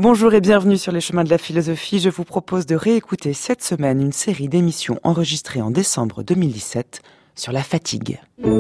Bonjour et bienvenue sur les chemins de la philosophie. Je vous propose de réécouter cette semaine une série d'émissions enregistrées en décembre 2017 sur la fatigue.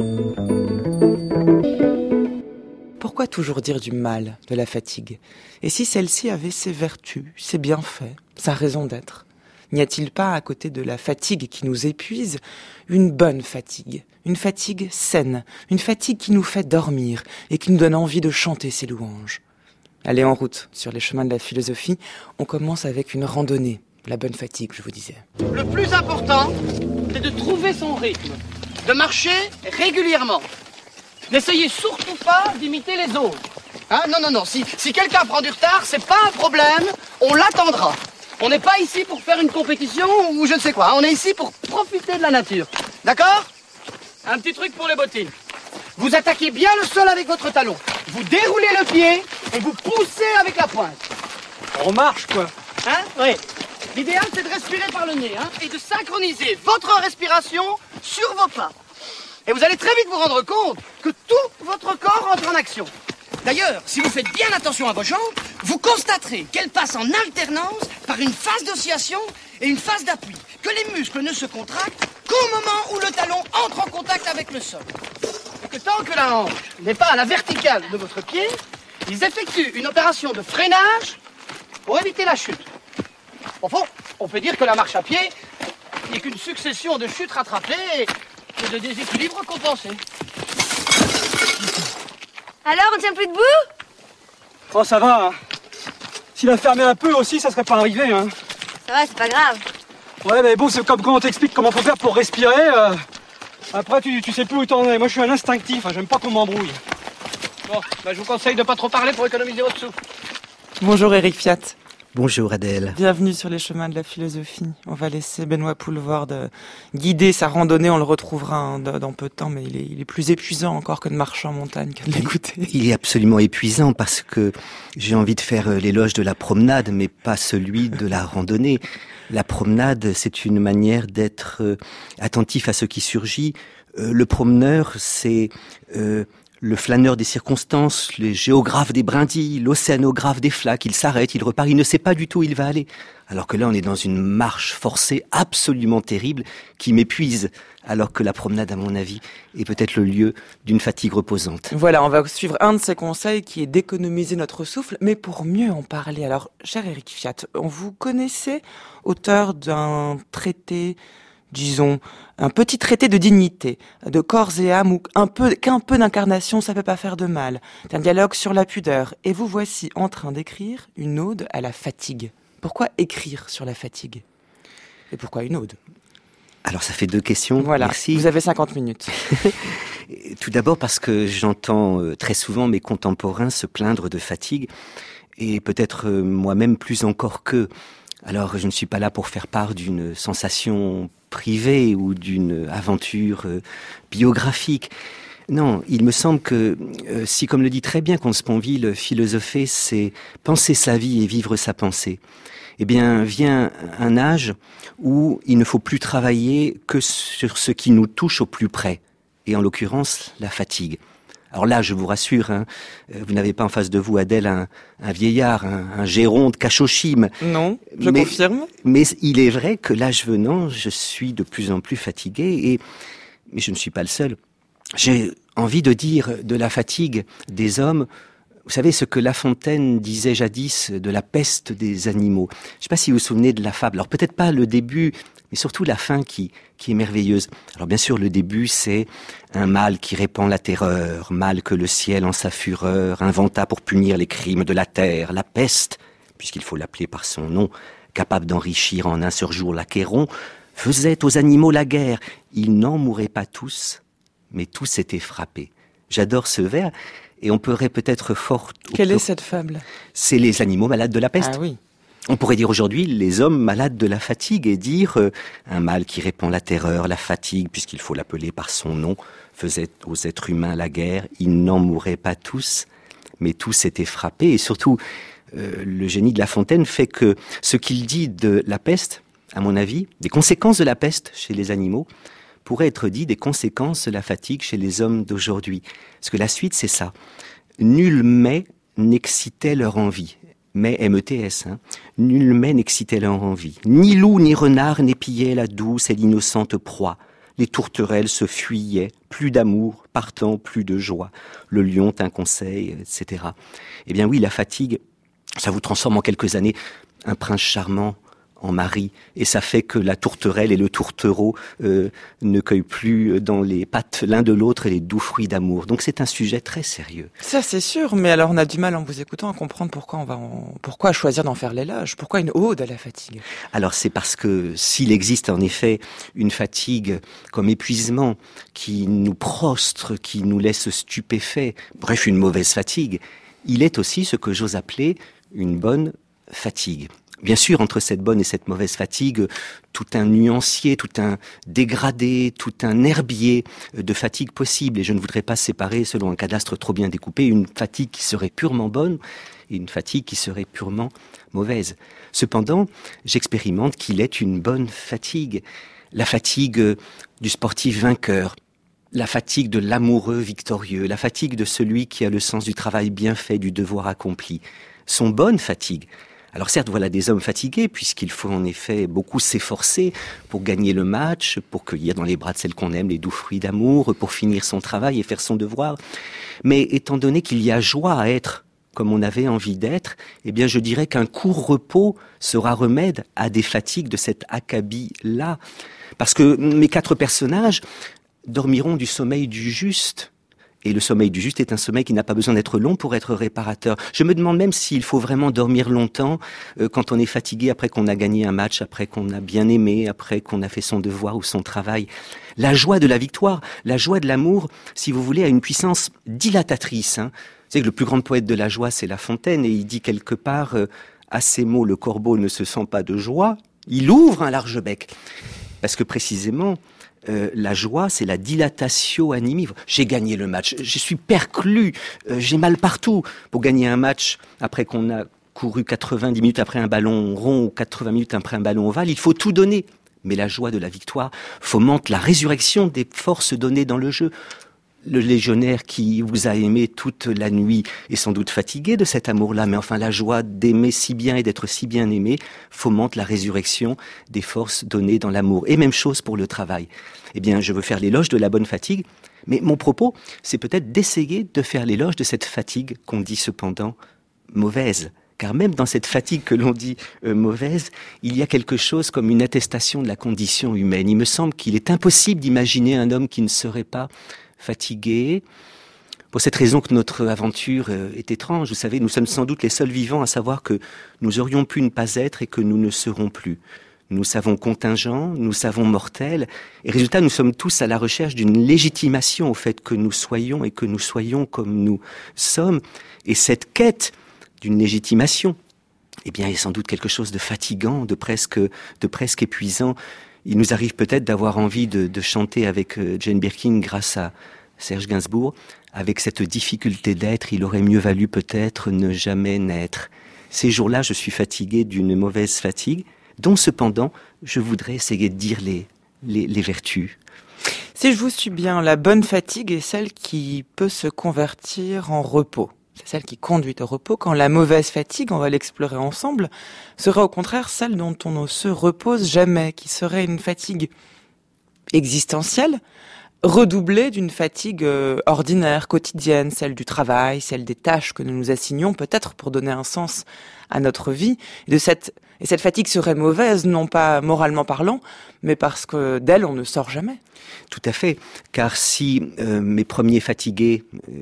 Pourquoi toujours dire du mal de la fatigue ? Et si celle-ci avait ses vertus, ses bienfaits, sa raison d'être ? N'y a-t-il pas, à côté de la fatigue qui nous épuise, une bonne fatigue ? Une fatigue saine, une fatigue qui nous fait dormir et qui nous donne envie de chanter ses louanges. Allez, en route sur les chemins de la philosophie. On commence avec une randonnée, la bonne fatigue, je vous disais. Le plus important, c'est de trouver son rythme, de marcher régulièrement. N'essayez surtout pas d'imiter les autres. Non, si quelqu'un prend du retard, c'est pas un problème, on l'attendra. On n'est pas ici pour faire une compétition ou je ne sais quoi, on est ici pour profiter de la nature. D'accord ? Un petit truc pour les bottines. Vous attaquez bien le sol avec votre talon. Vous déroulez le pied et vous poussez avec la pointe. On marche, quoi. Oui. L'idéal, c'est de respirer par le nez, et de synchroniser votre respiration sur vos pas. Et vous allez très vite vous rendre compte que tout votre corps entre en action. D'ailleurs, si vous faites bien attention à vos jambes, vous constaterez qu'elles passent en alternance par une phase d'oscillation et une phase d'appui. Que les muscles ne se contractent qu'au moment où le talon entre en contact avec le sol. Et que tant que la hanche n'est pas à la verticale de votre pied, ils effectuent une opération de freinage pour éviter la chute. Au fond, on peut dire que la marche à pied n'est qu'une succession de chutes rattrapées et de déséquilibres compensés. Alors, on tient plus debout ? Oh, ça va, S'il a fermé un peu aussi, ça serait pas arrivé, Ça va, c'est pas grave. Ouais, mais bon, c'est comme quand on t'explique comment faut faire pour respirer. Après, tu sais plus où t'en es. Moi, je suis un instinctif, j'aime pas qu'on m'embrouille. Bon, je vous conseille de pas trop parler pour économiser votre souffle. Bonjour Eric Fiat. Bonjour Adèle. Bienvenue sur les chemins de la philosophie. On va laisser Benoît Poulvord guider sa randonnée. On le retrouvera dans peu de temps, mais il est plus épuisant encore que de marcher en montagne, que de l'écouter. Il est absolument épuisant parce que j'ai envie de faire l'éloge de la promenade, mais pas celui de la randonnée. La promenade, c'est une manière d'être attentif à ce qui surgit. Le promeneur, c'est le flâneur des circonstances, le géographe des brindilles, l'océanographe des flaques. Il s'arrête, il repart, il ne sait pas du tout où il va aller. Alors que là, on est dans une marche forcée absolument terrible qui m'épuise. Alors que la promenade, à mon avis, est peut-être le lieu d'une fatigue reposante. Voilà, on va suivre un de ces conseils qui est d'économiser notre souffle, mais pour mieux en parler. Alors, cher Eric Fiat, vous connaissez, auteur d'un traité, disons, un petit traité de dignité, de corps et âme, où qu'un peu d'incarnation, ça peut pas faire de mal, d'un dialogue sur la pudeur. Et vous voici en train d'écrire une ode à la fatigue. Pourquoi écrire sur la fatigue ? Et pourquoi une ode ? Alors ça fait 2 questions, voilà, merci. Vous avez 50 minutes. Tout d'abord parce que j'entends très souvent mes contemporains se plaindre de fatigue, et peut-être moi-même plus encore qu'eux. Alors je ne suis pas là pour faire part d'une sensation privée ou d'une aventure biographique. Non, il me semble que si, comme le dit très bien Comte Sponville, philosopher, c'est penser sa vie et vivre sa pensée. Eh bien, vient un âge où il ne faut plus travailler que sur ce qui nous touche au plus près, et en l'occurrence, la fatigue. Alors là, je vous rassure, vous n'avez pas en face de vous, Adèle, un vieillard, un géronte cachochime. Non, je confirme. Mais il est vrai que l'âge venant, je suis de plus en plus fatigué, mais je ne suis pas le seul. J'ai envie de dire de la fatigue des hommes. Vous savez ce que La Fontaine disait jadis de la peste des animaux. Je ne sais pas si vous vous souvenez de la fable. Alors peut-être pas le début, mais surtout la fin qui est merveilleuse. Alors bien sûr, le début, c'est un mal qui répand la terreur, mal que le ciel en sa fureur inventa pour punir les crimes de la terre, la peste, puisqu'il faut l'appeler par son nom, capable d'enrichir en un seul jour l'Achéron, faisait aux animaux la guerre. Ils n'en mouraient pas tous, mais tous étaient frappés. J'adore ce vers. Et on pourrait peut-être fort... Quelle est cette fable ? C'est les animaux malades de la peste. Ah oui. On pourrait dire aujourd'hui les hommes malades de la fatigue et dire un mal qui répand la terreur, la fatigue, puisqu'il faut l'appeler par son nom, faisait aux êtres humains la guerre. Ils n'en mouraient pas tous, mais tous étaient frappés. Et surtout, le génie de La Fontaine fait que ce qu'il dit de la peste, à mon avis, des conséquences de la peste chez les animaux, pourrait être dit des conséquences de la fatigue chez les hommes d'aujourd'hui. Parce que la suite, c'est ça. Nul mets n'excitait leur envie. mais METS, nul mets n'excitait leur envie. Ni loup ni renard n'épillaient la douce et l'innocente proie. Les tourterelles se fuyaient, plus d'amour, partant plus de joie. Le lion tint conseil, etc. Eh bien oui, la fatigue, ça vous transforme en quelques années un prince charmant en mari, et ça fait que la tourterelle et le tourtereau ne cueillent plus dans les pattes l'un de l'autre les doux fruits d'amour. Donc c'est un sujet très sérieux. Ça c'est sûr, mais alors on a du mal en vous écoutant à comprendre pourquoi choisir d'en faire l'éloge, pourquoi une ode à la fatigue. Alors c'est parce que s'il existe en effet une fatigue comme épuisement qui nous prostre, qui nous laisse stupéfaits, bref une mauvaise fatigue, il est aussi ce que j'ose appeler une bonne fatigue. Bien sûr, entre cette bonne et cette mauvaise fatigue, tout un nuancier, tout un dégradé, tout un herbier de fatigue possible. Et je ne voudrais pas séparer, selon un cadastre trop bien découpé, une fatigue qui serait purement bonne et une fatigue qui serait purement mauvaise. Cependant, j'expérimente qu'il est une bonne fatigue. La fatigue du sportif vainqueur, la fatigue de l'amoureux victorieux, la fatigue de celui qui a le sens du travail bien fait, du devoir accompli, sont bonnes fatigues. Alors certes, voilà des hommes fatigués, puisqu'il faut en effet beaucoup s'efforcer pour gagner le match, pour cueillir dans les bras de celle qu'on aime les doux fruits d'amour, pour finir son travail et faire son devoir. Mais étant donné qu'il y a joie à être comme on avait envie d'être, eh bien je dirais qu'un court repos sera remède à des fatigues de cet acabit-là. Parce que mes 4 personnages dormiront du sommeil du juste. Et le sommeil du juste est un sommeil qui n'a pas besoin d'être long pour être réparateur. Je me demande même s'il faut vraiment dormir longtemps quand on est fatigué après qu'on a gagné un match, après qu'on a bien aimé, après qu'on a fait son devoir ou son travail. La joie de la victoire, la joie de l'amour, si vous voulez, a une puissance dilatatrice. Vous savez que le plus grand poète de la joie, c'est La Fontaine, et il dit quelque part à ces mots, le corbeau ne se sent pas de joie, il ouvre un large bec. Parce que précisément, la joie, c'est la dilatatio animi. J'ai gagné le match, je suis perclus, j'ai mal partout. Pour gagner un match, après qu'on a couru 90 minutes après un ballon rond ou 80 minutes après un ballon ovale, il faut tout donner. Mais la joie de la victoire fomente la résurrection des forces données dans le jeu. Le légionnaire qui vous a aimé toute la nuit est sans doute fatigué de cet amour-là, mais enfin la joie d'aimer si bien et d'être si bien aimé fomente la résurrection des forces données dans l'amour. Et même chose pour le travail. Eh bien, je veux faire l'éloge de la bonne fatigue, mais mon propos, c'est peut-être d'essayer de faire l'éloge de cette fatigue qu'on dit cependant mauvaise. Car même dans cette fatigue que l'on dit mauvaise, il y a quelque chose comme une attestation de la condition humaine. Il me semble qu'il est impossible d'imaginer un homme qui ne serait pas fatigué. Pour cette raison que notre aventure est étrange. Vous savez, nous sommes sans doute les seuls vivants à savoir que nous aurions pu ne pas être et que nous ne serons plus. Nous savons contingents, nous savons mortels, et résultat, nous sommes tous à la recherche d'une légitimation au fait que nous soyons et que nous soyons comme nous sommes. Et cette quête d'une légitimation, eh bien, est sans doute quelque chose de fatigant, de presque épuisant. Il nous arrive peut-être d'avoir envie de chanter avec Jane Birkin grâce à Serge Gainsbourg. Avec cette difficulté d'être, il aurait mieux valu peut-être ne jamais naître. Ces jours-là, je suis fatigué d'une mauvaise fatigue, dont cependant, je voudrais essayer de dire les vertus. Si je vous suis bien, la bonne fatigue est celle qui peut se convertir en repos. C'est celle qui conduit au repos, quand la mauvaise fatigue, on va l'explorer ensemble, serait au contraire celle dont on ne se repose jamais, qui serait une fatigue existentielle, redoublée d'une fatigue ordinaire, quotidienne, celle du travail, celle des tâches que nous nous assignons, peut-être pour donner un sens à notre vie. Et cette fatigue serait mauvaise, non pas moralement parlant, mais parce que d'elle, on ne sort jamais. Tout à fait, car si mes premiers fatigués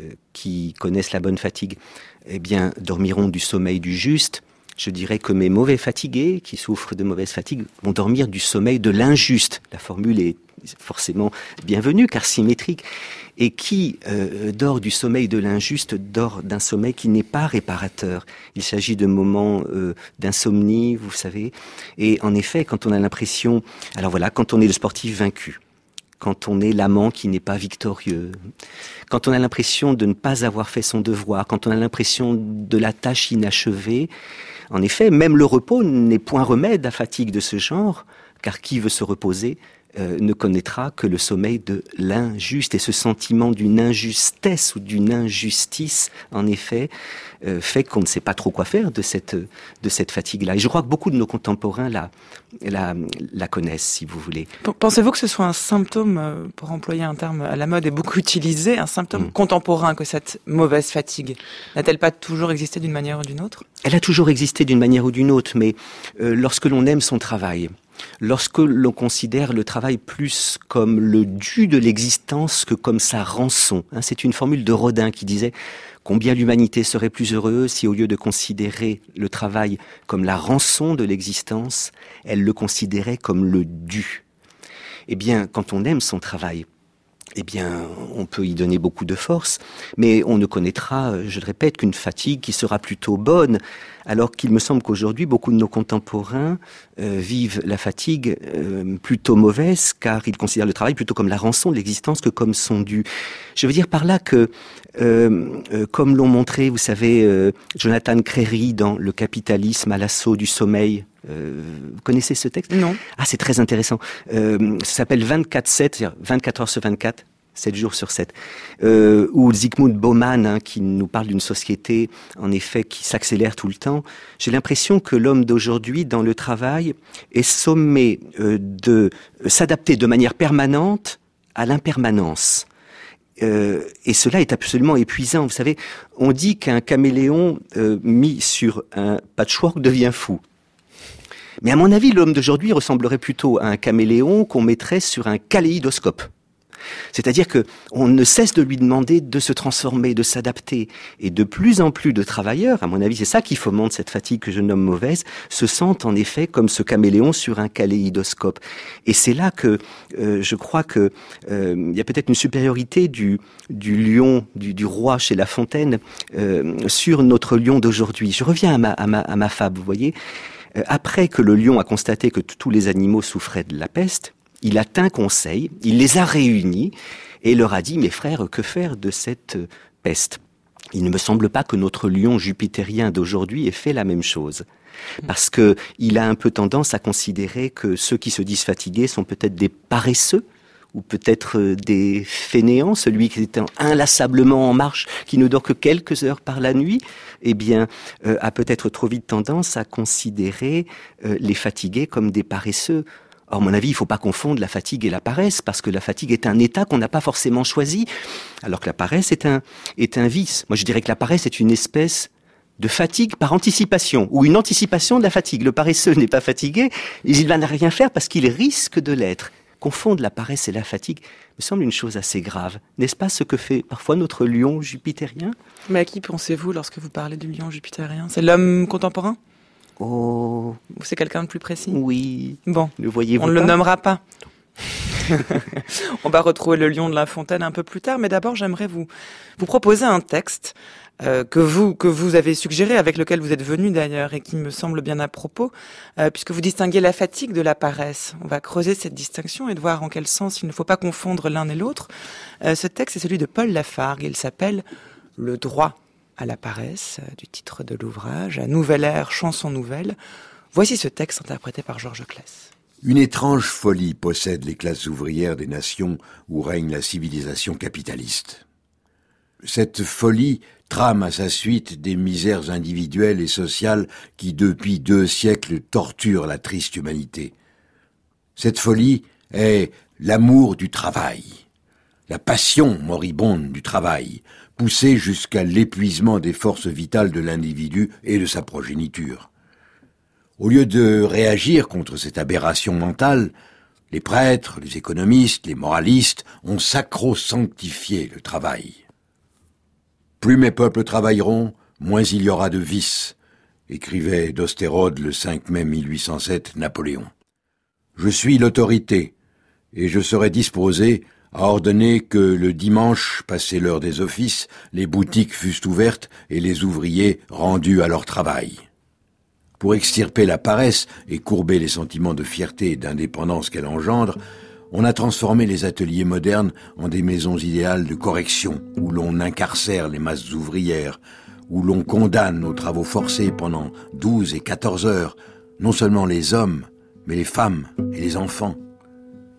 qui connaissent la bonne fatigue, eh bien, dormiront du sommeil du juste, je dirais que mes mauvais fatigués, qui souffrent de mauvaise fatigue, vont dormir du sommeil de l'injuste. La formule est forcément bienvenue, car symétrique. Et qui dort du sommeil de l'injuste, dort d'un sommeil qui n'est pas réparateur. Il s'agit de moments d'insomnie, vous savez. Et en effet, quand on a l'impression... Alors voilà, quand on est le sportif vaincu, quand on est l'amant qui n'est pas victorieux, quand on a l'impression de ne pas avoir fait son devoir, quand on a l'impression de la tâche inachevée, en effet, même le repos n'est point remède à fatigue de ce genre, car qui veut se reposer ne connaîtra que le sommeil de l'injuste. Et ce sentiment d'une injustesse ou d'une injustice, en effet, fait qu'on ne sait pas trop quoi faire de cette fatigue-là. Et je crois que beaucoup de nos contemporains la connaissent, si vous voulez. Pensez-vous que ce soit un symptôme, pour employer un terme à la mode et beaucoup utilisé, un symptôme contemporain, que cette mauvaise fatigue n'a-t-elle pas toujours existé d'une manière ou d'une autre ? Elle a toujours existé d'une manière ou d'une autre, mais lorsque l'on aime son travail, lorsque l'on considère le travail plus comme le dû de l'existence que comme sa rançon, c'est une formule de Rodin qui disait combien l'humanité serait plus heureuse si, au lieu de considérer le travail comme la rançon de l'existence, elle le considérait comme le dû. Eh bien, quand on aime son travail, eh bien, on peut y donner beaucoup de force, mais on ne connaîtra, je le répète, qu'une fatigue qui sera plutôt bonne, alors qu'il me semble qu'aujourd'hui, beaucoup de nos contemporains vivent la fatigue plutôt mauvaise, car ils considèrent le travail plutôt comme la rançon de l'existence que comme son dû. Je veux dire par là que, comme l'ont montré, vous savez, Jonathan Crary dans Le capitalisme à l'assaut du sommeil, vous connaissez ce texte ? Non. Ah, c'est très intéressant. Ça s'appelle 24/7, c'est-à-dire 24 heures sur 24, 7 jours sur 7, où Zygmunt Bauman, qui nous parle d'une société, en effet, qui s'accélère tout le temps. J'ai l'impression que l'homme d'aujourd'hui, dans le travail, est sommé de s'adapter de manière permanente à l'impermanence. Et cela est absolument épuisant. Vous savez, on dit qu'un caméléon mis sur un patchwork devient fou. Mais à mon avis, l'homme d'aujourd'hui ressemblerait plutôt à un caméléon qu'on mettrait sur un kaléidoscope. C'est-à-dire que on ne cesse de lui demander de se transformer, de s'adapter. Et de plus en plus de travailleurs, à mon avis, c'est ça qui fomente cette fatigue que je nomme mauvaise, se sentent en effet comme ce caméléon sur un kaléidoscope. Et c'est là que je crois que il y a peut-être une supériorité du lion, du roi chez La Fontaine sur notre lion d'aujourd'hui. Je reviens à ma fable, vous voyez. Après que le lion a constaté que tous les animaux souffraient de la peste, il a tint conseil, il les a réunis et leur a dit « Mes frères, que faire de cette peste ?» Il ne me semble pas que notre lion jupitérien d'aujourd'hui ait fait la même chose. Parce que il a un peu tendance à considérer que ceux qui se disent fatigués sont peut-être des paresseux, ou peut-être des fainéants, celui qui est inlassablement en marche, qui ne dort que quelques heures par la nuit, eh bien, a peut-être trop vite tendance à considérer les fatigués comme des paresseux. Or, à mon avis, il ne faut pas confondre la fatigue et la paresse, parce que la fatigue est un état qu'on n'a pas forcément choisi, alors que la paresse est un vice. Moi, je dirais que la paresse est une espèce de fatigue par anticipation, ou une anticipation de la fatigue. Le paresseux n'est pas fatigué, il va rien faire parce qu'il risque de l'être. Confondre la paresse et la fatigue me semble une chose assez grave. N'est-ce pas ce que fait parfois notre lion jupitérien ? Mais à qui pensez-vous lorsque vous parlez du lion jupitérien ? C'est l'homme contemporain ? Oh, ou c'est quelqu'un de plus précis ? Oui. Bon, le voyez-vous on ne pas ? le nommera pas. On va retrouver le lion de La Fontaine un peu plus tard, mais d'abord j'aimerais vous proposer un texte que vous avez suggéré, avec lequel vous êtes venu d'ailleurs, et qui me semble bien à propos, puisque vous distinguez la fatigue de la paresse. On va creuser cette distinction et de voir en quel sens il ne faut pas confondre l'un et l'autre. Ce texte est celui de Paul Lafargue, il s'appelle « Le droit à la paresse », du titre de l'ouvrage, à Nouvelle Ère, chanson nouvelle. Voici ce texte interprété par Georges Claes. Une étrange folie possède les classes ouvrières des nations où règne la civilisation capitaliste. Cette folie trame à sa suite des misères individuelles et sociales qui, depuis 2 siècles, torturent la triste humanité. Cette folie est l'amour du travail, la passion moribonde du travail, poussée jusqu'à l'épuisement des forces vitales de l'individu et de sa progéniture. Au lieu de réagir contre cette aberration mentale, les prêtres, les économistes, les moralistes ont sacro-sanctifié le travail. Plus mes peuples travailleront, moins il y aura de vices, écrivait d'Ostérode le 5 mai 1807 Napoléon. Je suis l'autorité, et je serai disposé à ordonner que le dimanche, passé l'heure des offices, les boutiques fussent ouvertes et les ouvriers rendus à leur travail. Pour extirper la paresse et courber les sentiments de fierté et d'indépendance qu'elle engendre, on a transformé les ateliers modernes en des maisons idéales de correction, où l'on incarcère les masses ouvrières, où l'on condamne aux travaux forcés pendant 12 et 14 heures, non seulement les hommes, mais les femmes et les enfants.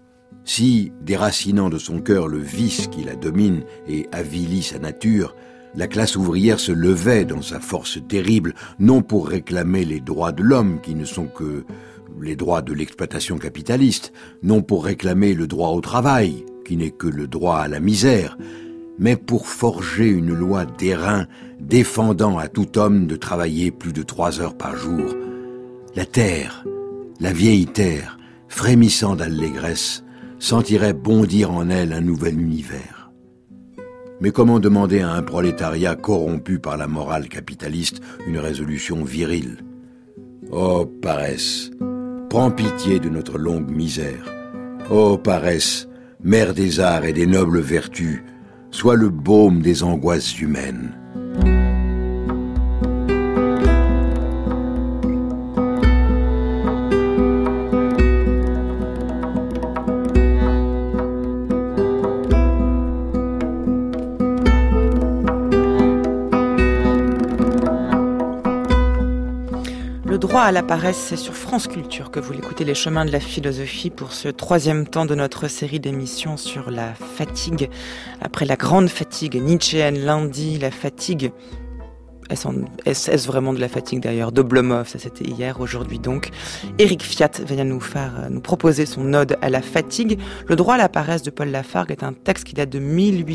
Si, déracinant de son cœur le vice qui la domine et avilit sa nature, la classe ouvrière se levait dans sa force terrible, non pour réclamer les droits de l'homme qui ne sont que les droits de l'exploitation capitaliste, non pour réclamer le droit au travail, qui n'est que le droit à la misère, mais pour forger une loi d'airain défendant à tout homme de travailler plus de 3 heures par jour. La terre, la vieille terre, frémissant d'allégresse, sentirait bondir en elle un nouvel univers. Mais comment demander à un prolétariat corrompu par la morale capitaliste une résolution virile ? Ô paresse, prends pitié de notre longue misère. Ô paresse, mère des arts et des nobles vertus, sois le baume des angoisses humaines. Le droit à la paresse, c'est sur France Culture que vous l'écoutez, les chemins de la philosophie, pour ce 3e temps de notre série d'émissions sur la fatigue. Après la grande fatigue nietzschéenne lundi, la fatigue, est-ce vraiment de la fatigue d'ailleurs, d'Oblomov, ça c'était hier, aujourd'hui donc. Éric Fiat vient nous proposer son ode à la fatigue. Le droit à la paresse de Paul Lafargue est un texte qui date de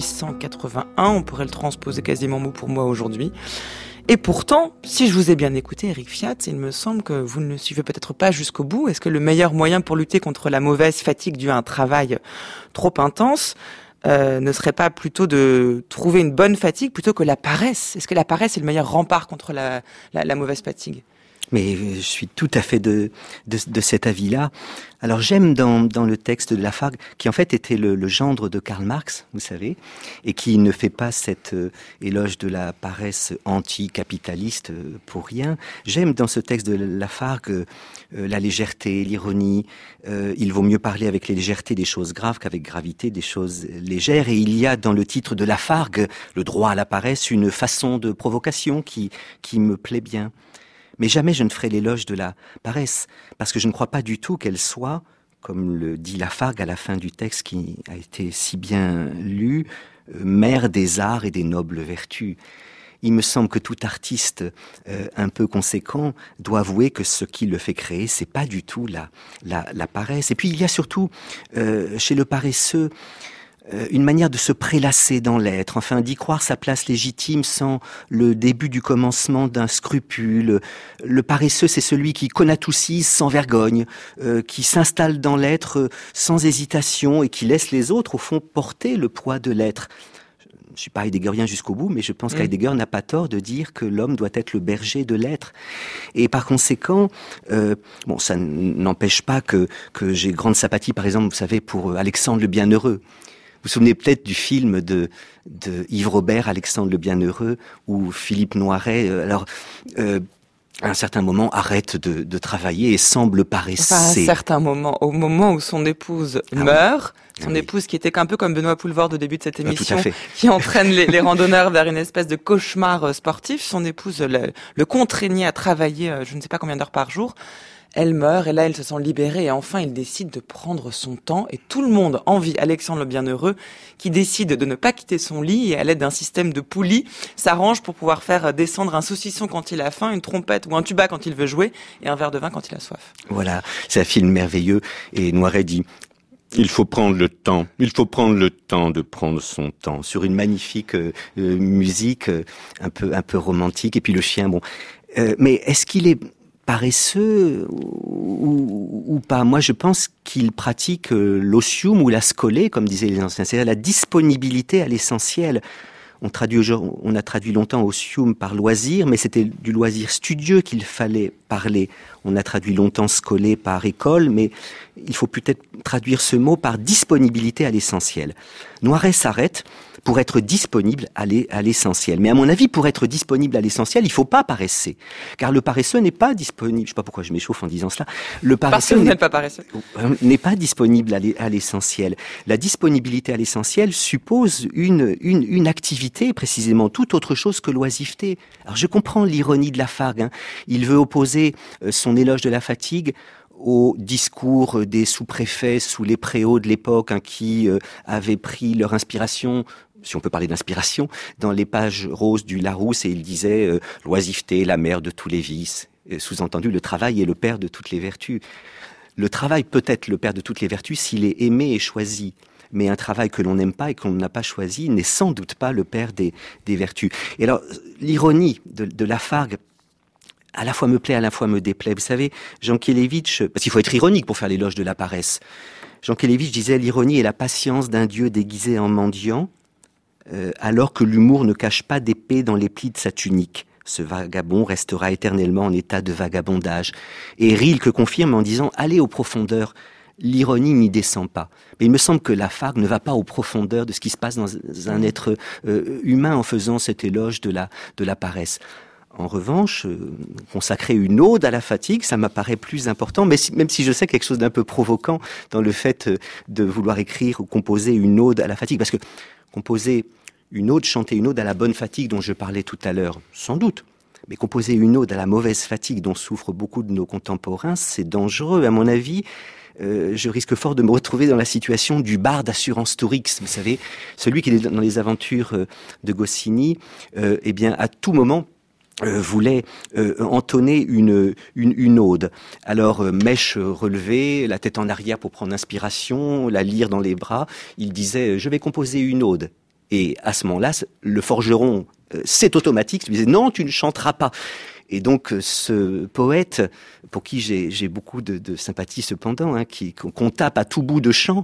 1881, on pourrait le transposer quasiment mot pour mot aujourd'hui. Et pourtant, si je vous ai bien écouté, Éric Fiat, il me semble que vous ne le suivez peut-être pas jusqu'au bout. Est-ce que le meilleur moyen pour lutter contre la mauvaise fatigue due à un travail trop intense ne serait pas plutôt de trouver une bonne fatigue plutôt que la paresse ? Est-ce que la paresse est le meilleur rempart contre la mauvaise fatigue ? Mais je suis tout à fait de cet avis-là. Alors j'aime dans le texte de Lafargue, qui en fait était le gendre de Karl Marx, vous savez, et qui ne fait pas cet éloge de la paresse anticapitaliste pour rien. J'aime dans ce texte de Lafargue la légèreté, l'ironie. Il vaut mieux parler avec légèreté des choses graves qu'avec gravité des choses légères. Et il y a dans le titre de Lafargue, le droit à la paresse, une façon de provocation qui me plaît bien. Mais jamais je ne ferai l'éloge de la paresse, parce que je ne crois pas du tout qu'elle soit, comme le dit Lafargue à la fin du texte qui a été si bien lu, mère des arts et des nobles vertus. Il me semble que tout artiste un peu conséquent doit avouer que ce qui le fait créer, c'est pas du tout la paresse. Et puis il y a surtout chez le paresseux une manière de se prélasser dans l'être, enfin d'y croire sa place légitime sans le début du commencement d'un scrupule. Le paresseux, c'est celui qui conatousise sans vergogne, qui s'installe dans l'être sans hésitation et qui laisse les autres, au fond, porter le poids de l'être. Je ne suis pas heideggerien jusqu'au bout, mais je pense qu'Heidegger n'a pas tort de dire que l'homme doit être le berger de l'être. Et par conséquent, ça n'empêche pas que j'ai grande sympathie, par exemple, vous savez, pour Alexandre le Bienheureux. Vous vous souvenez peut-être du film de Yves Robert, Alexandre le Bienheureux, où Philippe Noiret, à un certain moment, arrête de travailler et semble paresser. Enfin, à un certain moment, au moment où son épouse meurt, son épouse qui était un peu comme Benoît Poulvorde au début de cette émission, qui entraîne les randonneurs vers une espèce de cauchemar sportif, son épouse le contraignait à travailler je ne sais pas combien d'heures par jour. Elle meurt et là, elle se sent libérée et enfin, il décide de prendre son temps et tout le monde envie Alexandre le Bienheureux qui décide de ne pas quitter son lit et à l'aide d'un système de poulies s'arrange pour pouvoir faire descendre un saucisson quand il a faim, une trompette ou un tuba quand il veut jouer et un verre de vin quand il a soif. Voilà, c'est un film merveilleux et Noiret dit « Il faut prendre le temps de prendre son temps » sur une magnifique musique un peu romantique et puis le chien, mais est-ce qu'il est paresseux ou pas? Moi, je pense qu'il pratique l'osium ou la scolée, comme disaient les anciens, c'est-à-dire la disponibilité à l'essentiel. On a traduit longtemps osium par loisir, mais c'était du loisir studieux qu'il fallait parler. On a traduit longtemps scolée par école, mais il faut peut-être traduire ce mot par disponibilité à l'essentiel. Noiret s'arrête pour être disponible à l'essentiel. Mais à mon avis, pour être disponible à l'essentiel, il faut pas paresser. Car le paresseux n'est pas disponible. Je sais pas pourquoi je m'échauffe en disant cela. Le paresseux n'est pas disponible à l'essentiel. La disponibilité à l'essentiel suppose une activité, précisément toute autre chose que l'oisiveté. Alors je comprends l'ironie de Lafargue. Il veut opposer son éloge de la fatigue au discours des sous-préfets sous les préaux de l'époque, qui avaient pris leur inspiration, si on peut parler d'inspiration, dans les pages roses du Larousse, et il disait l'oisiveté, la mère de tous les vices. Sous-entendu, le travail est le père de toutes les vertus. Le travail peut être le père de toutes les vertus s'il est aimé et choisi. Mais un travail que l'on n'aime pas et qu'on n'a pas choisi n'est sans doute pas le père des vertus. Et alors, l'ironie de Lafargue, à la fois me plaît, à la fois me déplaît. Vous savez, Jankélévitch, parce qu'il faut être ironique pour faire l'éloge de la paresse. Jankélévitch disait « L'ironie est la patience d'un dieu déguisé en mendiant, alors que l'humour ne cache pas d'épée dans les plis de sa tunique. Ce vagabond restera éternellement en état de vagabondage. » Et Rilke confirme en disant « Allez aux profondeurs, l'ironie n'y descend pas. » Mais il me semble que Lafargue ne va pas aux profondeurs de ce qui se passe dans un être humain en faisant cet éloge de la paresse. En revanche, consacrer une ode à la fatigue, ça m'apparaît plus important, mais même si je sais quelque chose d'un peu provoquant dans le fait de vouloir écrire ou composer une ode à la fatigue, parce que composer une ode, chanter une ode à la bonne fatigue dont je parlais tout à l'heure, sans doute, mais composer une ode à la mauvaise fatigue dont souffrent beaucoup de nos contemporains, c'est dangereux. À mon avis, je risque fort de me retrouver dans la situation du barde Assurance Tourix. Vous savez, celui qui est dans les aventures de Goscinny, eh bien, à tout moment, voulait entonner une ode. Alors, mèche relevée, la tête en arrière pour prendre inspiration, la lyre dans les bras, il disait « je vais composer une ode ». Et à ce moment-là, le forgeron, c'est automatique, lui disait « non, tu ne chanteras pas ». Et donc, ce poète, pour qui j'ai beaucoup de sympathie cependant, qu'on tape à tout bout de champ,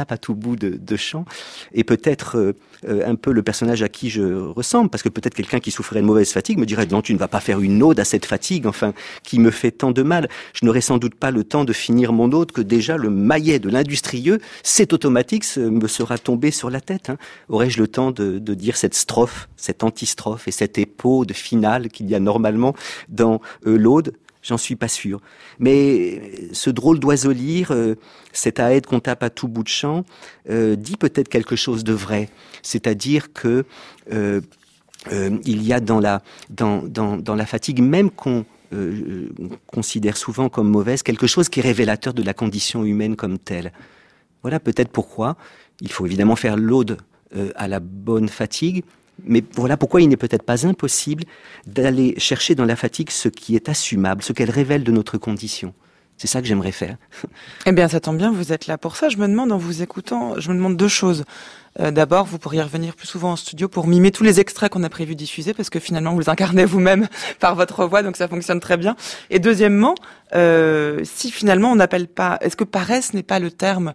et peut-être un peu le personnage à qui je ressemble, parce que peut-être quelqu'un qui souffrait de mauvaise fatigue me dirait « non, tu ne vas pas faire une ode à cette fatigue, qui me fait tant de mal. » Je n'aurais sans doute pas le temps de finir mon ode que déjà le maillet de l'industrieux, c'est automatique, me sera tombé sur la tête. Aurais-je le temps de dire cette strophe, cette antistrophe et cette épode finale qu'il y a normalement dans l'Aude? J'en suis pas sûr. Mais ce drôle d'oiseau lyre, cet aède qu'on tape à tout bout de champ, dit peut-être quelque chose de vrai. C'est-à-dire que il y a dans la fatigue, même qu'on considère souvent comme mauvaise, quelque chose qui est révélateur de la condition humaine comme telle. Voilà peut-être pourquoi il faut évidemment faire l'Aude à la bonne fatigue. Mais voilà pourquoi il n'est peut-être pas impossible d'aller chercher dans la fatigue ce qui est assumable, ce qu'elle révèle de notre condition. C'est ça que j'aimerais faire. Eh bien, ça tombe bien, vous êtes là pour ça. Je me demande, en vous écoutant, je me demande deux choses. D'abord, vous pourriez revenir plus souvent en studio pour mimer tous les extraits qu'on a prévu diffuser, parce que finalement, vous les incarnez vous-même par votre voix, donc ça fonctionne très bien. Et deuxièmement, si finalement on n'appelle pas... Est-ce que paresse n'est pas le terme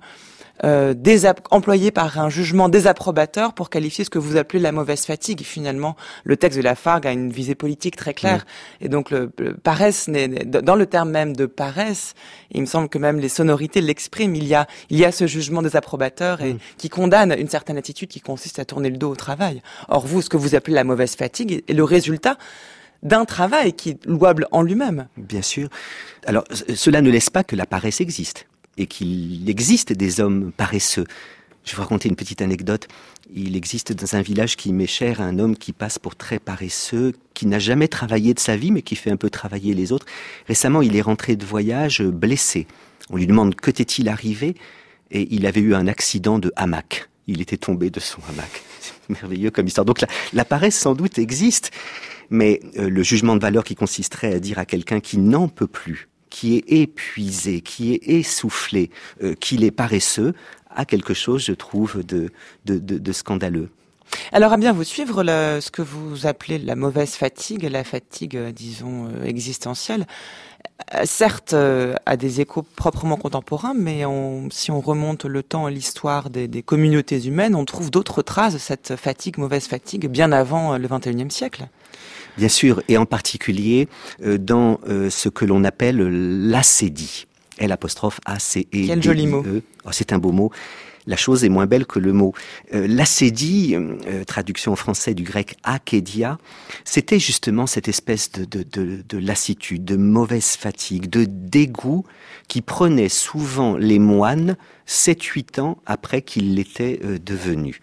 employé par un jugement désapprobateur pour qualifier ce que vous appelez la mauvaise fatigue? Finalement, le texte de Lafargue a une visée politique très claire. Oui. Et donc, le paresse, dans le terme même de paresse, il me semble que même les sonorités l'expriment. Il y a ce jugement désapprobateur et qui condamne une certaine attitude qui consiste à tourner le dos au travail. Or, vous, ce que vous appelez la mauvaise fatigue est le résultat d'un travail qui est louable en lui-même. Bien sûr. Alors, cela ne laisse pas que la paresse existe. Et qu'il existe des hommes paresseux. Je vais vous raconter une petite anecdote. Il existe dans un village qui m'est cher un homme qui passe pour très paresseux, qui n'a jamais travaillé de sa vie, mais qui fait un peu travailler les autres. Récemment, il est rentré de voyage blessé. On lui demande que t'est-il arrivé, et il avait eu un accident de hamac. Il était tombé de son hamac. C'est merveilleux comme histoire. Donc la paresse sans doute existe, mais le jugement de valeur qui consisterait à dire à quelqu'un qui n'en peut plus, qui est épuisé, qui est essoufflé, qu'il est paresseux, a quelque chose, je trouve, de scandaleux. Alors, à bien vous suivre, ce que vous appelez la mauvaise fatigue, la fatigue, disons, existentielle, certes, a des échos proprement contemporains, mais si on remonte le temps et l'histoire des communautés humaines, on trouve d'autres traces de cette fatigue, mauvaise fatigue, bien avant le XXIe siècle. Bien sûr, et en particulier dans ce que l'on appelle l'acédie. L'-A-C-E. Quel joli mot. Oh, c'est un beau mot. La chose est moins belle que le mot. L'acédie, traduction en français du grec akédia, c'était justement cette espèce de lassitude, de mauvaise fatigue, de dégoût qui prenait souvent les moines 7-8 ans après qu'ils l'étaient devenus.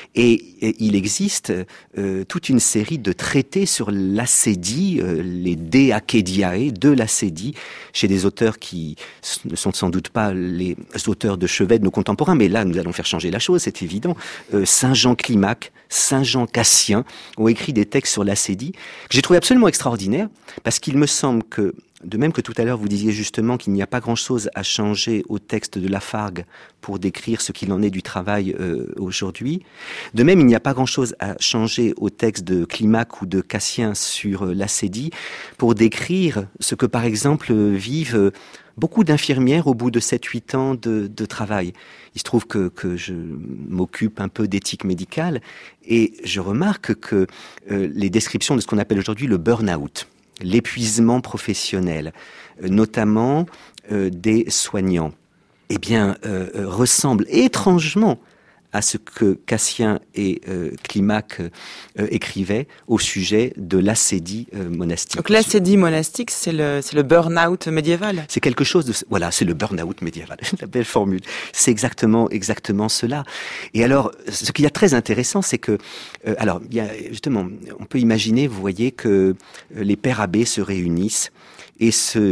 Et il existe toute une série de traités sur l'acédie, les De Akédiae, de l'acédie, chez des auteurs qui ne sont sans doute pas les auteurs de chevet de nos contemporains, mais là nous allons faire changer la chose, c'est évident. Saint Jean Climac, Saint Jean Cassien ont écrit des textes sur l'acédie que j'ai trouvé absolument extraordinaires, parce qu'il me semble que, de même que tout à l'heure vous disiez justement qu'il n'y a pas grand-chose à changer au texte de Lafargue pour décrire ce qu'il en est du travail aujourd'hui, de même il n'y a pas grand-chose à changer au texte de Climac ou de Cassien sur l'acédie pour décrire ce que par exemple vivent beaucoup d'infirmières au bout de 7-8 ans de travail. Il se trouve que je m'occupe un peu d'éthique médicale et je remarque que les descriptions de ce qu'on appelle aujourd'hui le burn-out, l'épuisement professionnel, notamment des soignants, eh bien, ressemble étrangement à ce que Cassien et Climac écrivaient au sujet de l'acédie monastique. Donc l'acédie monastique, c'est le burn-out médiéval. C'est quelque chose de... Voilà, c'est le burn-out médiéval. La belle formule. C'est exactement cela. Et alors, ce qu'il y a de très intéressant, c'est que... alors, il y a, justement, on peut imaginer, vous voyez, que les pères abbés se réunissent et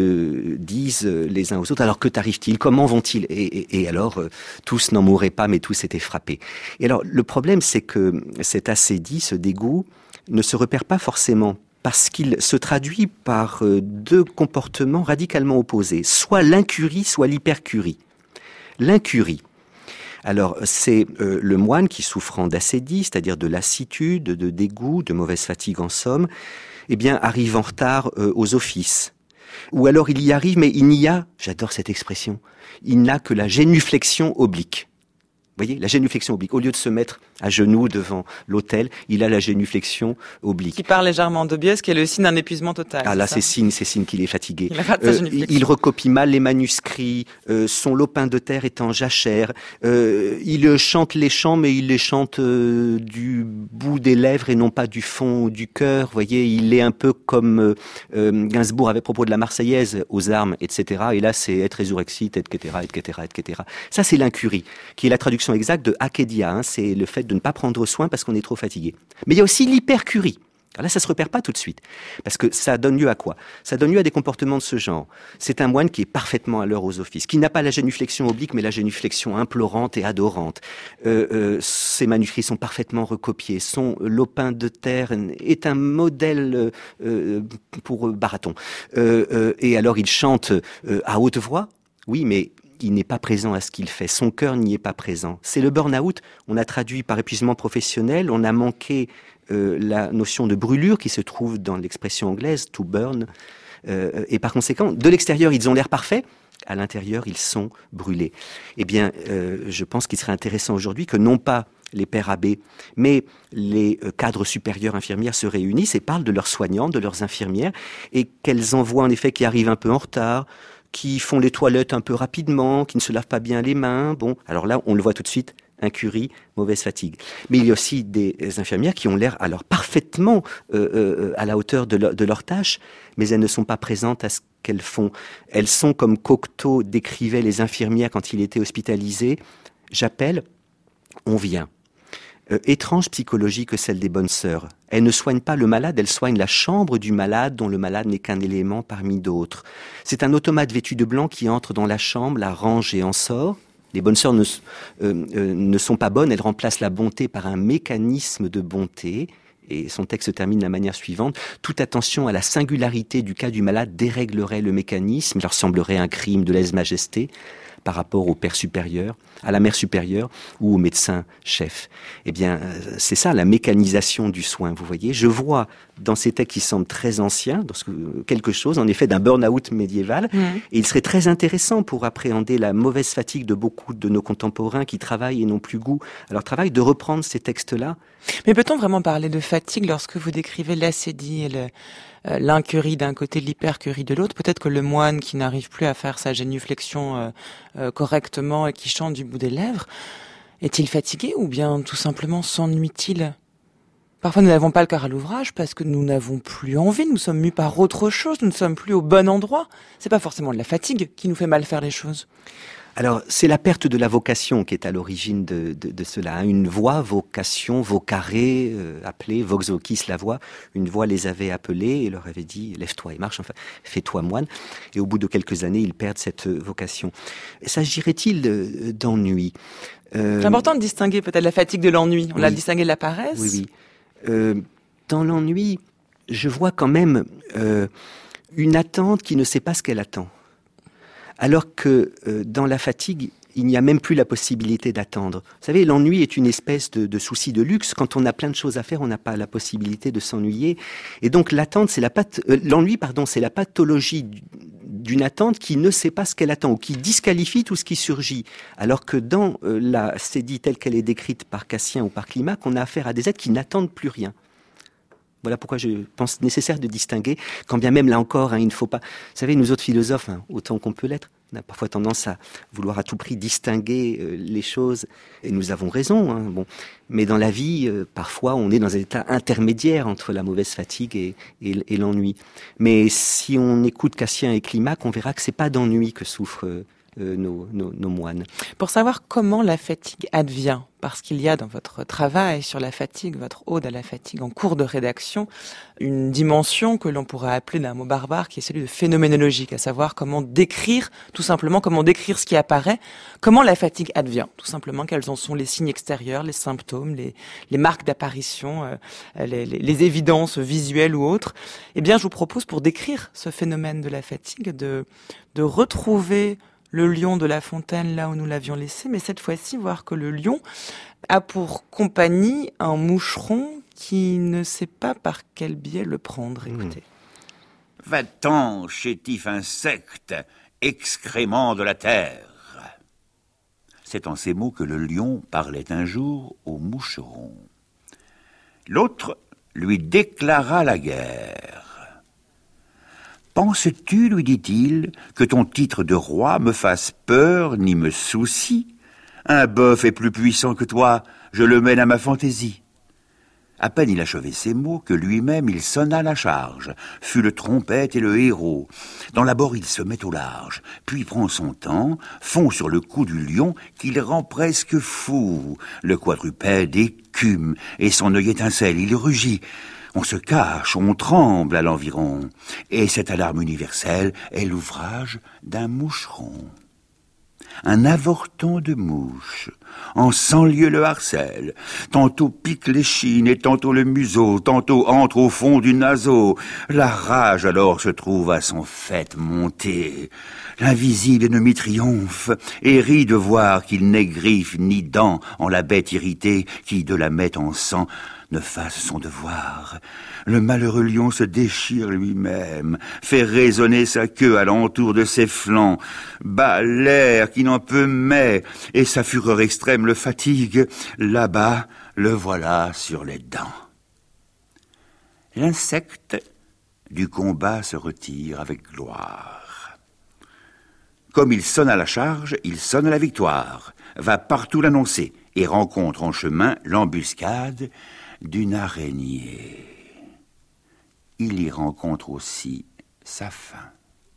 se disent les uns aux autres, alors que t'arrive-t-il? Comment vont-ils? Et alors, tous n'en mourraient pas, mais tous étaient frappés. Et alors, le problème, c'est que cette acédie, ce dégoût, ne se repère pas forcément, parce qu'il se traduit par deux comportements radicalement opposés, soit l'incurie, soit l'hypercurie. L'incurie, alors c'est le moine qui, souffrant d'acédie, c'est-à-dire de lassitude, de dégoût, de mauvaise fatigue en somme, eh bien, arrive en retard aux offices. Ou alors il y arrive, mais il n'y a, j'adore cette expression, il n'a que la génuflexion oblique. Vous voyez, la génuflexion oblique. Au lieu de se mettre à genoux devant l'autel, il a la génuflexion oblique. Qui part légèrement de biais, ce qui est le signe d'un épuisement total. Ah là, c'est signe qu'il est fatigué. Il recopie mal les manuscrits, son lopin de terre est en jachère, il chante les chants, mais il les chante du bout des lèvres et non pas du fond du cœur. Vous voyez, il est un peu comme Gainsbourg avait à propos de la Marseillaise, aux armes, etc. Et là, c'est être résurrexite, etc., etc., etc. Ça, c'est l'incurie, qui est la traduction exacte de akédia, c'est le fait de ne pas prendre soin parce qu'on est trop fatigué. Mais il y a aussi l'hypercurie. Alors là, ça se repère pas tout de suite, parce que ça donne lieu à quoi? Ça donne lieu à des comportements de ce genre. C'est un moine qui est parfaitement à l'heure aux offices, qui n'a pas la génuflexion oblique, mais la génuflexion implorante et adorante. Ses manuscrits sont parfaitement recopiés. Son lopin de terre est un modèle pour Baraton. Et alors, il chante à haute voix, oui, mais il n'est pas présent à ce qu'il fait. Son cœur n'y est pas présent. C'est le burn-out. On a traduit par épuisement professionnel. On a manqué la notion de brûlure qui se trouve dans l'expression anglaise, to burn. Et par conséquent, de l'extérieur, ils ont l'air parfaits. À l'intérieur, ils sont brûlés. Eh bien, je pense qu'il serait intéressant aujourd'hui que non pas les pères abbés, mais les cadres supérieurs infirmières se réunissent et parlent de leurs soignantes, de leurs infirmières, et qu'elles envoient en effet qui arrivent un peu en retard, qui font les toilettes un peu rapidement, qui ne se lavent pas bien les mains. Bon, alors là, on le voit tout de suite, incurie, mauvaise fatigue. Mais il y a aussi des infirmières qui ont l'air alors parfaitement à la hauteur de leur tâche, mais elles ne sont pas présentes à ce qu'elles font. Elles sont comme Cocteau décrivait les infirmières quand il était hospitalisé. J'appelle, on vient. Étrange psychologie que celle des bonnes sœurs. Elles ne soignent pas le malade, elles soignent la chambre du malade dont le malade n'est qu'un élément parmi d'autres. C'est un automate vêtu de blanc qui entre dans la chambre, la range et en sort. Les bonnes sœurs ne sont pas bonnes, elles remplacent la bonté par un mécanisme de bonté. Et son texte se termine de la manière suivante. Toute attention à la singularité du cas du malade déréglerait le mécanisme. Il leur semblerait un crime de lèse-majesté par rapport au père supérieur, à la mère supérieure ou au médecin chef. Eh bien, c'est ça, la mécanisation du soin, vous voyez. Je vois dans ces textes qui semblent très anciens, quelque chose, en effet, d'un burn-out médiéval. Et il serait très intéressant pour appréhender la mauvaise fatigue de beaucoup de nos contemporains qui travaillent et n'ont plus goût à leur travail, de reprendre ces textes-là. Mais peut-on vraiment parler de fatigue lorsque vous décrivez l'acédie et l'incurie d'un côté, l'hypercurie de l'autre? Peut-être que le moine qui n'arrive plus à faire sa génuflexion correctement et qui chante du bout des lèvres, Est-il fatigué ou bien tout simplement s'ennuie-t-il ? Parfois nous n'avons pas le cœur à l'ouvrage parce que nous n'avons plus envie, nous sommes mus par autre chose, nous ne sommes plus au bon endroit. C'est pas forcément de la fatigue qui nous fait mal faire les choses. Alors, c'est la perte de la vocation qui est à l'origine de cela. Une voix, vocation, vocare, appelée, vox vocis, la voix. Une voix les avait appelés et leur avait dit « lève-toi et marche, enfin, fais-toi moine ». Et au bout de quelques années, ils perdent cette vocation. S'agirait-il d'ennui ? C'est important de distinguer peut-être la fatigue de l'ennui. On l'a distingué de la paresse. Oui. Dans l'ennui, je vois quand même une attente qui ne sait pas ce qu'elle attend. Alors que dans la fatigue, il n'y a même plus la possibilité d'attendre. Vous savez, l'ennui est une espèce de souci de luxe. Quand on a plein de choses à faire, on n'a pas la possibilité de s'ennuyer. Et donc l'attente, l'ennui, c'est la pathologie d'une attente qui ne sait pas ce qu'elle attend ou qui disqualifie tout ce qui surgit. Alors que dans la cédille telle qu'elle est décrite par Cassien ou par Climac, on a affaire à des êtres qui n'attendent plus rien. Voilà pourquoi je pense nécessaire de distinguer, quand bien même là encore, il ne faut pas... Vous savez, nous autres philosophes, autant qu'on peut l'être, on a parfois tendance à vouloir à tout prix distinguer les choses, et nous avons raison. Mais dans la vie, parfois, on est dans un état intermédiaire entre la mauvaise fatigue et l'ennui. Mais si on écoute Cassien et Climac, on verra que c'est pas d'ennui que souffrent nos moines. Pour savoir comment la fatigue advient, parce qu'il y a dans votre travail sur la fatigue, votre ode à la fatigue en cours de rédaction, une dimension que l'on pourrait appeler d'un mot barbare qui est celui de phénoménologique, à savoir comment décrire, tout simplement, comment décrire ce qui apparaît, comment la fatigue advient, tout simplement, quels en sont les signes extérieurs, les symptômes, les marques d'apparition, les évidences visuelles ou autres. Eh bien, je vous propose, pour décrire ce phénomène de la fatigue, de retrouver le lion de La Fontaine là où nous l'avions laissé, mais cette fois-ci voir que le lion a pour compagnie un moucheron qui ne sait pas par quel biais le prendre. Écoutez. Va-t'en, chétif insecte, excrément de la terre. C'est en ces mots que le lion parlait un jour au moucheron. L'autre lui déclara la guerre. Penses-tu, lui dit-il, que ton titre de roi me fasse peur ni me soucie ? Un bœuf est plus puissant que toi, je le mène à ma fantaisie. À peine il achevait ces mots que lui-même il sonna la charge, fut le trompette et le héros. Dans l'abord il se met au large, puis prend son temps, fond sur le cou du lion qu'il rend presque fou. Le quadrupède écume et son œil étincelle, il rugit. On se cache, on tremble à l'environ, et cette alarme universelle est l'ouvrage d'un moucheron. Un avorton de mouche, en 100 lieues le harcèle, tantôt pique l'échine et tantôt le museau, tantôt entre au fond du naseau. La rage alors se trouve à son faîte monter. L'invisible ennemi triomphe et rit de voir qu'il n'ait griffes ni dents en la bête irritée qui de la met en sang ne fasse son devoir. Le malheureux lion se déchire lui-même, fait résonner sa queue alentour de ses flancs, bat l'air qui n'en peut mais, et sa fureur extrême le fatigue. Là-bas, le voilà sur les dents. L'insecte du combat se retire avec gloire. Comme il sonne à la charge, il sonne à la victoire, va partout l'annoncer et rencontre en chemin l'embuscade d'une araignée. Il y rencontre aussi sa fin.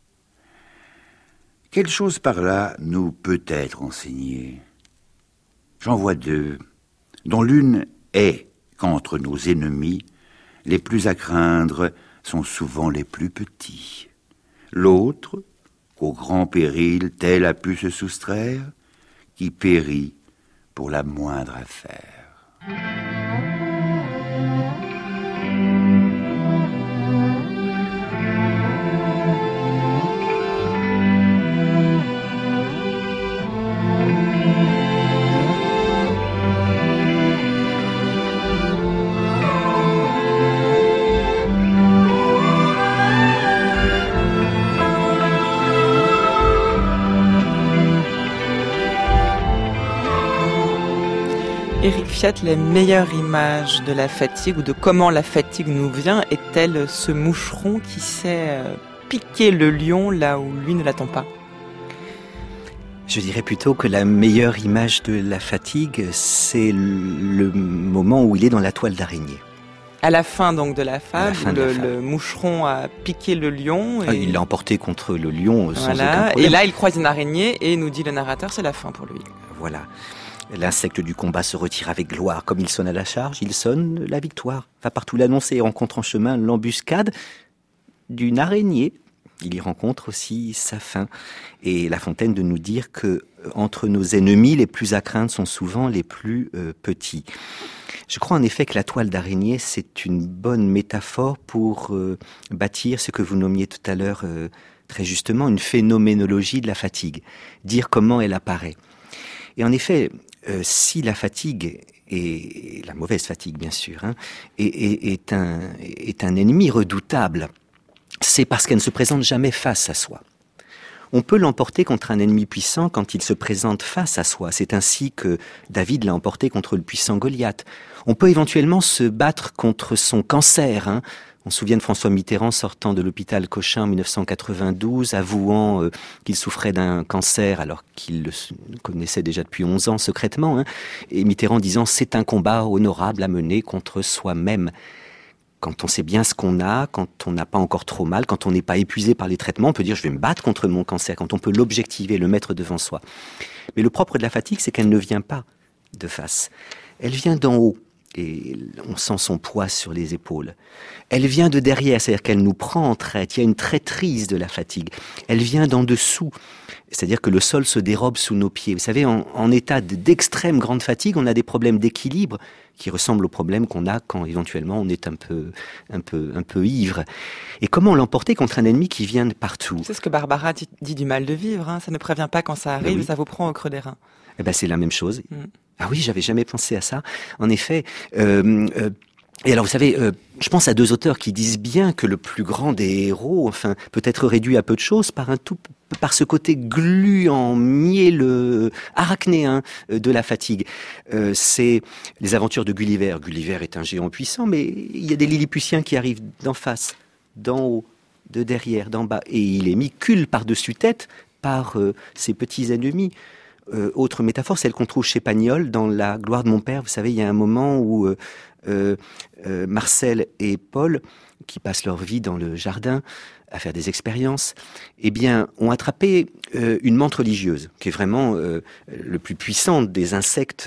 Quelle chose par là nous peut être enseignée ? J'en vois deux, dont l'une est qu'entre nos ennemis, les plus à craindre sont souvent les plus petits. L'autre, qu'au grand péril tel a pu se soustraire, qui périt pour la moindre affaire. Éric Fiat, la meilleure image de la fatigue ou de comment la fatigue nous vient est-elle ce moucheron qui sait piquer le lion là où lui ne l'attend pas ? Je dirais plutôt que la meilleure image de la fatigue, c'est le moment où il est dans la toile d'araignée. À la fin donc de la fable, où le moucheron a piqué le lion. Et... il l'a emporté contre le lion sans aucun problème. Et là, il croise une araignée et nous dit le narrateur, c'est la fin pour lui. Voilà. L'insecte du combat se retire avec gloire. Comme il sonne à la charge, il sonne la victoire. Va partout l'annoncer et rencontre en chemin l'embuscade d'une araignée. Il y rencontre aussi sa fin. Et La Fontaine de nous dire que entre nos ennemis, les plus à craindre sont souvent les plus petits. Je crois en effet que la toile d'araignée, c'est une bonne métaphore pour bâtir ce que vous nommiez tout à l'heure très justement, une phénoménologie de la fatigue. Dire comment elle apparaît. Et en effet, si la fatigue, et la mauvaise fatigue bien sûr, est un ennemi redoutable, c'est parce qu'elle ne se présente jamais face à soi. On peut l'emporter contre un ennemi puissant quand il se présente face à soi. C'est ainsi que David l'a emporté contre le puissant Goliath. On peut éventuellement se battre contre son cancer. On se souvient de François Mitterrand sortant de l'hôpital Cochin en 1992, avouant qu'il souffrait d'un cancer alors qu'il le connaissait déjà depuis 11 ans secrètement. Et Mitterrand disant « c'est un combat honorable à mener contre soi-même ». Quand on sait bien ce qu'on a, quand on n'a pas encore trop mal, quand on n'est pas épuisé par les traitements, on peut dire « je vais me battre contre mon cancer », quand on peut l'objectiver, le mettre devant soi. Mais le propre de la fatigue, c'est qu'elle ne vient pas de face. Elle vient d'en haut, et on sent son poids sur les épaules. Elle vient de derrière, c'est-à-dire qu'elle nous prend en traite. Il y a une traîtrise de la fatigue. Elle vient d'en dessous, c'est-à-dire que le sol se dérobe sous nos pieds. Vous savez, en état d'extrême grande fatigue, on a des problèmes d'équilibre qui ressemblent aux problèmes qu'on a quand éventuellement on est un peu ivre. Et comment l'emporter contre un ennemi qui vient de partout? C'est ce que Barbara dit du mal de vivre. Ça ne prévient pas quand ça arrive, ça vous prend au creux des reins. Eh ben, c'est la même chose. Ah oui, j'avais jamais pensé à ça. En effet, et alors vous savez, je pense à deux auteurs qui disent bien que le plus grand des héros, peut être réduit à peu de choses par ce côté gluant, mielleux, arachnéen de la fatigue. C'est les aventures de Gulliver. Gulliver est un géant puissant, mais il y a des Lilliputiens qui arrivent d'en face, d'en haut, de derrière, d'en bas, et il est mis cul par-dessus tête par ses petits ennemis. Autre métaphore, celle qu'on trouve chez Pagnol dans La gloire de mon père. Vous savez, il y a un moment où Marcel et Paul, qui passent leur vie dans le jardin à faire des expériences, ont attrapé une menthe religieuse, qui est vraiment le plus puissant des insectes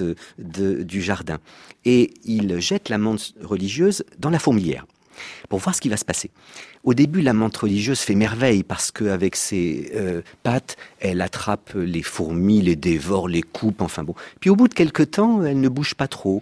du jardin. Et ils jettent la menthe religieuse dans la fourmilière pour voir ce qui va se passer. Au début, la menthe religieuse fait merveille parce qu'avec ses pattes, elle attrape les fourmis, les dévore, les coupe, Puis au bout de quelque temps, elle ne bouge pas trop.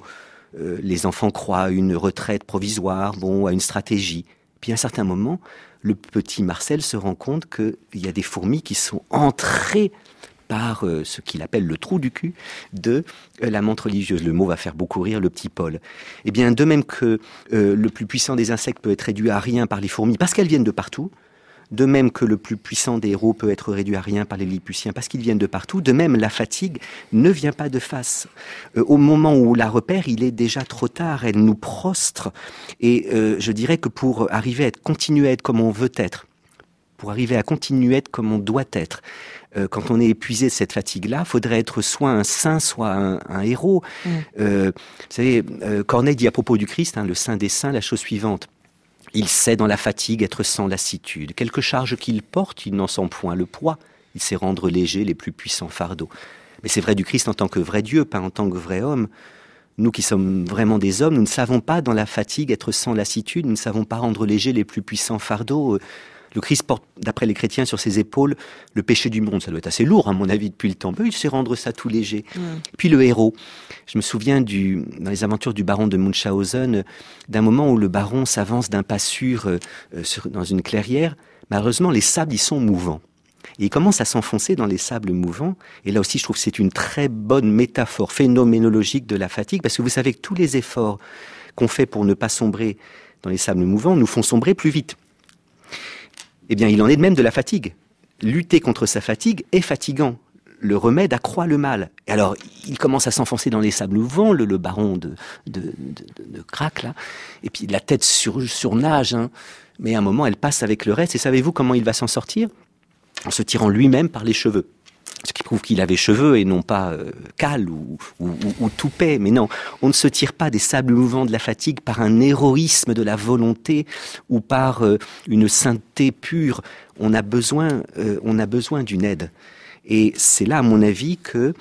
Les enfants croient à une retraite provisoire, à une stratégie. Puis à un certain moment, le petit Marcel se rend compte qu'il y a des fourmis qui sont entrées par ce qu'il appelle le trou du cul de la menthe religieuse. Le mot va faire beaucoup rire le petit Paul. Eh bien, de même que le plus puissant des insectes peut être réduit à rien par les fourmis, parce qu'elles viennent de partout, de même que le plus puissant des héros peut être réduit à rien par les Lilliputiens, parce qu'ils viennent de partout, de même la fatigue ne vient pas de face. Au moment où on la repère, il est déjà trop tard, elle nous prostre. Et je dirais que pour arriver à continuer à être comme on veut être, pour arriver à continuer à être comme on doit être, quand on est épuisé de cette fatigue-là, faudrait être soit un saint, soit un héros. Vous savez, Corneille dit à propos du Christ, le saint des saints, la chose suivante. Il sait dans la fatigue être sans lassitude. Quelque charge qu'il porte, il n'en sent point le poids. Il sait rendre léger les plus puissants fardeaux. Mais c'est vrai du Christ en tant que vrai Dieu, pas en tant que vrai homme. Nous qui sommes vraiment des hommes, nous ne savons pas dans la fatigue être sans lassitude, nous ne savons pas rendre léger les plus puissants fardeaux. Le Christ porte, d'après les chrétiens, sur ses épaules le péché du monde. Ça doit être assez lourd, à mon avis, depuis le temps. Il sait rendre ça tout léger. Puis le héros. Je me souviens dans les aventures du baron de Munchausen, d'un moment où le baron s'avance d'un pas sûr dans une clairière. Malheureusement, les sables y sont mouvants. Et il commence à s'enfoncer dans les sables mouvants. Et là aussi, je trouve que c'est une très bonne métaphore phénoménologique de la fatigue, parce que vous savez que tous les efforts qu'on fait pour ne pas sombrer dans les sables mouvants nous font sombrer plus vite. Eh bien, il en est de même de la fatigue. Lutter contre sa fatigue est fatigant. Le remède accroît le mal. Et alors, il commence à s'enfoncer dans les sables mouvants, le baron de craque, là. Et puis, la tête surnage, Mais à un moment, elle passe avec le reste. Et savez-vous comment il va s'en sortir? En se tirant lui-même par les cheveux. Ce qui trouve qu'il avait cheveux et non pas cale ou toupet. Mais non, on ne se tire pas des sables mouvants de la fatigue par un héroïsme de la volonté ou par une sainteté pure. On a besoin d'une aide. Et c'est là, à mon avis, que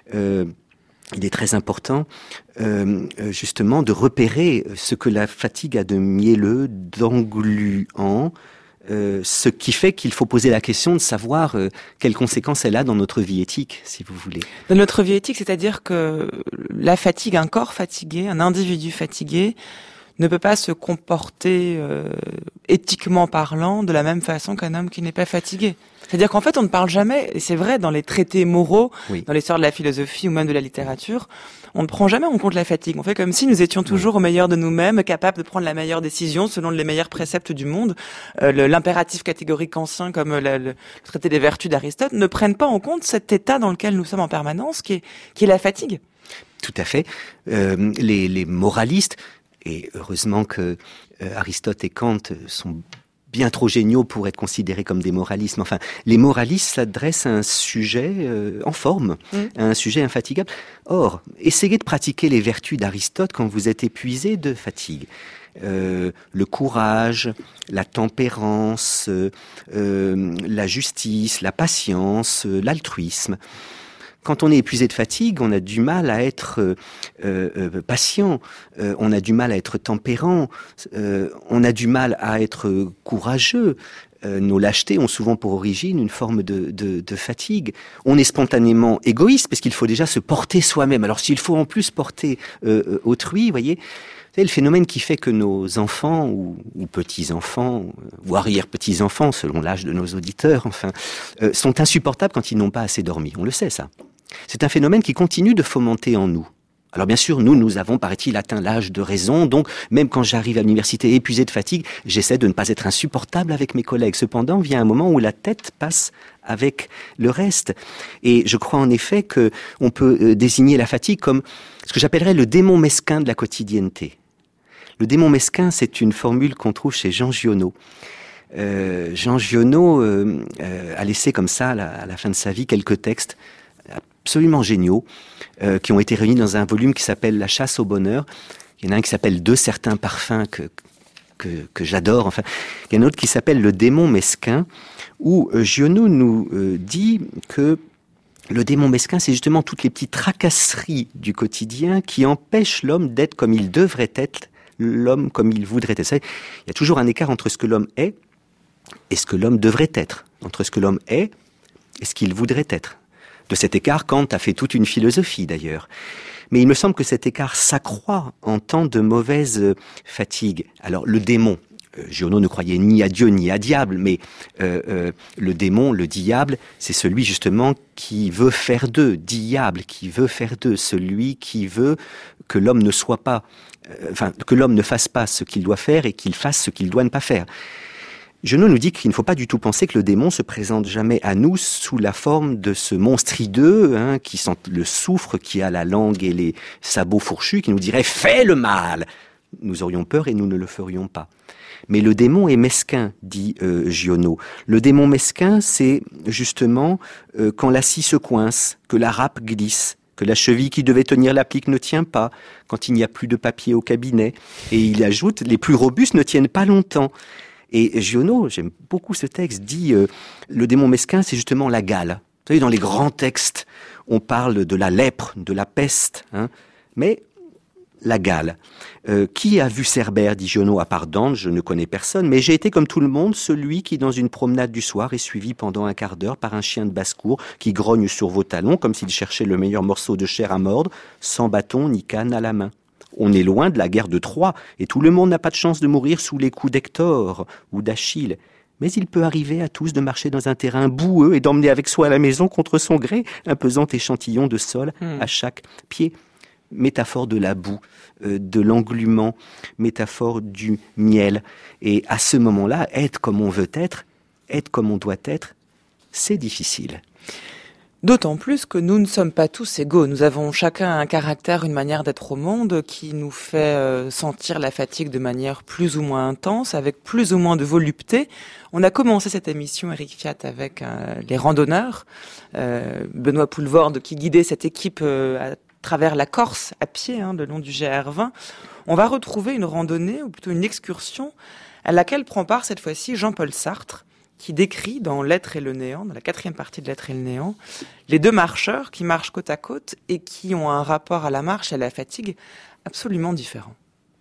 il est très important, justement, de repérer ce que la fatigue a de mielleux, d'engluant, ce qui fait qu'il faut poser la question de savoir quelles conséquences elle a dans notre vie éthique, si vous voulez. Dans notre vie éthique, c'est-à-dire que la fatigue, un corps fatigué, un individu fatigué, ne peut pas se comporter éthiquement parlant de la même façon qu'un homme qui n'est pas fatigué. C'est-à-dire qu'en fait, on ne parle jamais, et c'est vrai dans les traités moraux, oui, dans l'histoire de la philosophie ou même de la littérature, on ne prend jamais en compte la fatigue. On fait comme si nous étions toujours au meilleur de nous-mêmes, capables de prendre la meilleure décision selon les meilleurs préceptes du monde. L'impératif catégorique ancien, comme le traité des vertus d'Aristote, ne prennent pas en compte cet état dans lequel nous sommes en permanence, qui est la fatigue. Tout à fait. Les moralistes, et heureusement que Aristote et Kant sont bien trop géniaux pour être considérés comme des moralistes. Enfin, les moralistes s'adressent à un sujet en forme, à un sujet infatigable. Or, essayez de pratiquer les vertus d'Aristote quand vous êtes épuisé de fatigue. Le courage, la tempérance, la justice, la patience, l'altruisme. Quand on est épuisé de fatigue, on a du mal à être patient, on a du mal à être tempérant, on a du mal à être courageux. Nos lâchetés ont souvent pour origine une forme de fatigue. On est spontanément égoïste parce qu'il faut déjà se porter soi-même. Alors s'il faut en plus porter autrui, vous voyez, c'est le phénomène qui fait que nos enfants ou petits-enfants ou arrière-petits-enfants, selon l'âge de nos auditeurs, enfin, sont insupportables quand ils n'ont pas assez dormi. On le sait, ça. C'est un phénomène qui continue de fomenter en nous. Alors bien sûr, nous avons, paraît-il, atteint l'âge de raison, donc même quand j'arrive à l'université épuisé de fatigue, j'essaie de ne pas être insupportable avec mes collègues. Cependant, vient un moment où la tête passe avec le reste. Et je crois en effet que on peut désigner la fatigue comme ce que j'appellerais le démon mesquin de la quotidienneté. Le démon mesquin, c'est une formule qu'on trouve chez Jean Giono. Jean Giono a laissé comme ça, à la fin de sa vie, quelques textes absolument géniaux, qui ont été réunis dans un volume qui s'appelle La chasse au bonheur. Il y en a un qui s'appelle De certains parfums que j'adore. Enfin, il y en a un autre qui s'appelle Le démon mesquin, où Giono nous dit que le démon mesquin, c'est justement toutes les petites tracasseries du quotidien qui empêchent l'homme d'être comme il devrait être, l'homme comme il voudrait être. Il y a toujours un écart entre ce que l'homme est et ce que l'homme devrait être, entre ce que l'homme est et ce qu'il voudrait être. De cet écart, Kant a fait toute une philosophie d'ailleurs. Mais il me semble que cet écart s'accroît en temps de mauvaise fatigue. Alors le démon, Giono ne croyait ni à Dieu ni à diable, mais le démon, le diable, c'est celui justement qui veut faire d'eux, diable, qui veut faire d'eux, celui qui veut que l'homme ne soit pas, que l'homme ne fasse pas ce qu'il doit faire et qu'il fasse ce qu'il doit ne pas faire. Giono nous dit qu'il ne faut pas du tout penser que le démon se présente jamais à nous sous la forme de ce monstre hideux, qui sent le soufre, qui a la langue et les sabots fourchus, qui nous dirait « fais le mal !» Nous aurions peur et nous ne le ferions pas. Mais le démon est mesquin, dit Giono. Le démon mesquin, c'est justement quand la scie se coince, que la râpe glisse, que la cheville qui devait tenir l'applique ne tient pas, quand il n'y a plus de papier au cabinet. Et il ajoute « les plus robustes ne tiennent pas longtemps ». Et Giono, j'aime beaucoup ce texte, dit le démon mesquin, c'est justement la gale. Vous savez, dans les grands textes, on parle de la lèpre, de la peste, mais la gale. Qui a vu Cerbère, dit Giono, à part Dante, je ne connais personne, mais j'ai été comme tout le monde, celui qui, dans une promenade du soir, est suivi pendant un quart d'heure par un chien de basse-cour qui grogne sur vos talons, comme s'il cherchait le meilleur morceau de chair à mordre, sans bâton ni canne à la main. On est loin de la guerre de Troie, et tout le monde n'a pas de chance de mourir sous les coups d'Hector ou d'Achille. Mais il peut arriver à tous de marcher dans un terrain boueux et d'emmener avec soi à la maison contre son gré un pesant échantillon de sol à chaque pied. Métaphore de la boue, de l'englument, métaphore du miel. Et à ce moment-là, être comme on veut être comme on doit être, c'est difficile. D'autant plus que nous ne sommes pas tous égaux. Nous avons chacun un caractère, une manière d'être au monde qui nous fait sentir la fatigue de manière plus ou moins intense, avec plus ou moins de volupté. On a commencé cette émission, Éric Fiat, avec les randonneurs. Benoît Poulvorde qui guidait cette équipe à travers la Corse, à pied, le long du GR20. On va retrouver une randonnée, ou plutôt une excursion, à laquelle prend part cette fois-ci Jean-Paul Sartre, qui décrit dans L'être et le néant, dans la 4e partie de L'être et le néant, les deux marcheurs qui marchent côte à côte et qui ont un rapport à la marche et à la fatigue absolument différent.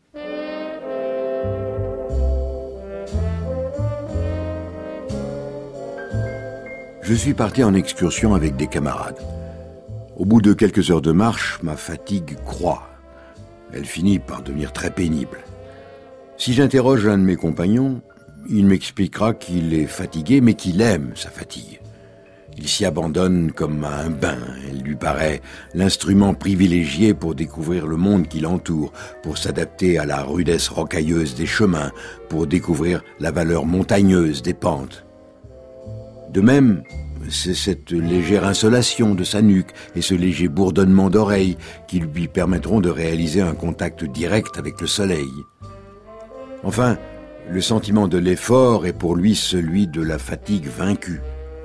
Je suis parti en excursion avec des camarades. Au bout de quelques heures de marche, ma fatigue croît. Elle finit par devenir très pénible. Si j'interroge un de mes compagnons, il m'expliquera qu'il est fatigué, mais qu'il aime sa fatigue. Il s'y abandonne comme à un bain. Elle lui paraît l'instrument privilégié pour découvrir le monde qui l'entoure, pour s'adapter à la rudesse rocailleuse des chemins, pour découvrir la valeur montagneuse des pentes. De même, c'est cette légère insolation de sa nuque et ce léger bourdonnement d'oreilles qui lui permettront de réaliser un contact direct avec le soleil. Enfin, le sentiment de l'effort est pour lui celui de la fatigue vaincue.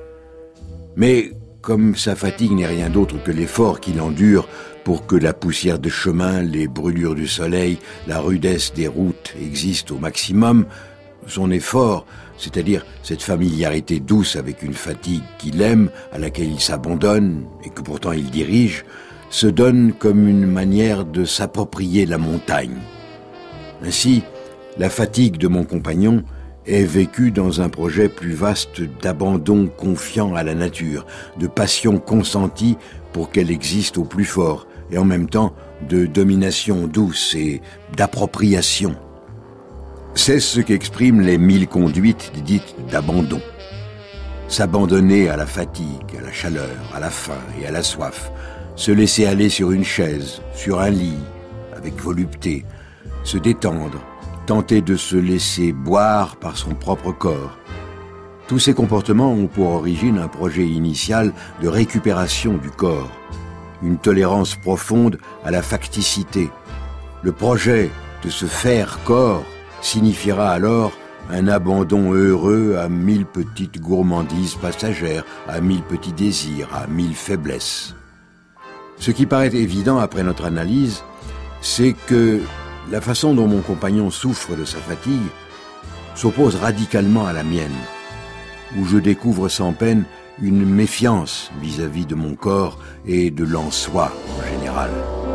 Mais comme sa fatigue n'est rien d'autre que l'effort qu'il endure pour que la poussière de chemin, les brûlures du soleil, la rudesse des routes existent au maximum, son effort, c'est-à-dire cette familiarité douce avec une fatigue qu'il aime, à laquelle il s'abandonne et que pourtant il dirige, se donne comme une manière de s'approprier la montagne. Ainsi, la fatigue de mon compagnon est vécue dans un projet plus vaste d'abandon confiant à la nature, de passion consentie pour qu'elle existe au plus fort, et en même temps de domination douce et d'appropriation. C'est ce qu'expriment les 1000 conduites dites d'abandon. S'abandonner à la fatigue, à la chaleur, à la faim et à la soif, se laisser aller sur une chaise, sur un lit, avec volupté, se détendre, tenter de se laisser boire par son propre corps. Tous ces comportements ont pour origine un projet initial de récupération du corps, une tolérance profonde à la facticité. Le projet de se faire corps signifiera alors un abandon heureux à 1000 petites gourmandises passagères, à 1000 petits désirs, à 1000 faiblesses. Ce qui paraît évident après notre analyse, c'est que la façon dont mon compagnon souffre de sa fatigue s'oppose radicalement à la mienne, où je découvre sans peine une méfiance vis-à-vis de mon corps et de l'en-soi en général.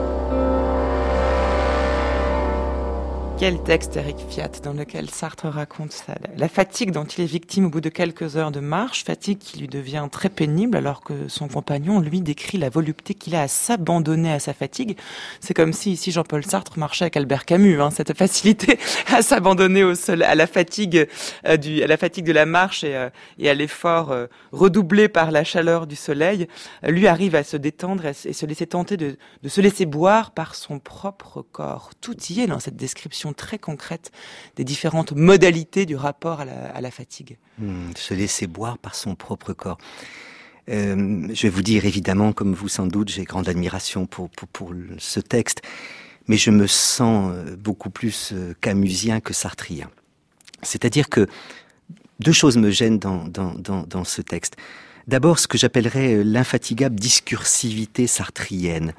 Quel texte, Éric Fiat, dans lequel Sartre raconte ça, la fatigue dont il est victime au bout de quelques heures de marche, fatigue qui lui devient très pénible alors que son compagnon, lui, décrit la volupté qu'il a à s'abandonner à sa fatigue. C'est comme si ici Jean-Paul Sartre marchait avec Albert Camus, cette facilité à s'abandonner au sol, à la fatigue de la marche et à l'effort redoublé par la chaleur du soleil. Lui arrive à se détendre et se laisser tenter de se laisser boire par son propre corps. Tout y est dans cette description très concrète des différentes modalités du rapport à la fatigue. Se laisser boire par son propre corps. Je vais vous dire, évidemment, comme vous sans doute, j'ai grande admiration pour ce texte, mais je me sens beaucoup plus camusien que sartrien. C'est-à-dire que deux choses me gênent dans ce texte. D'abord, ce que j'appellerais l'infatigable discursivité sartrienne.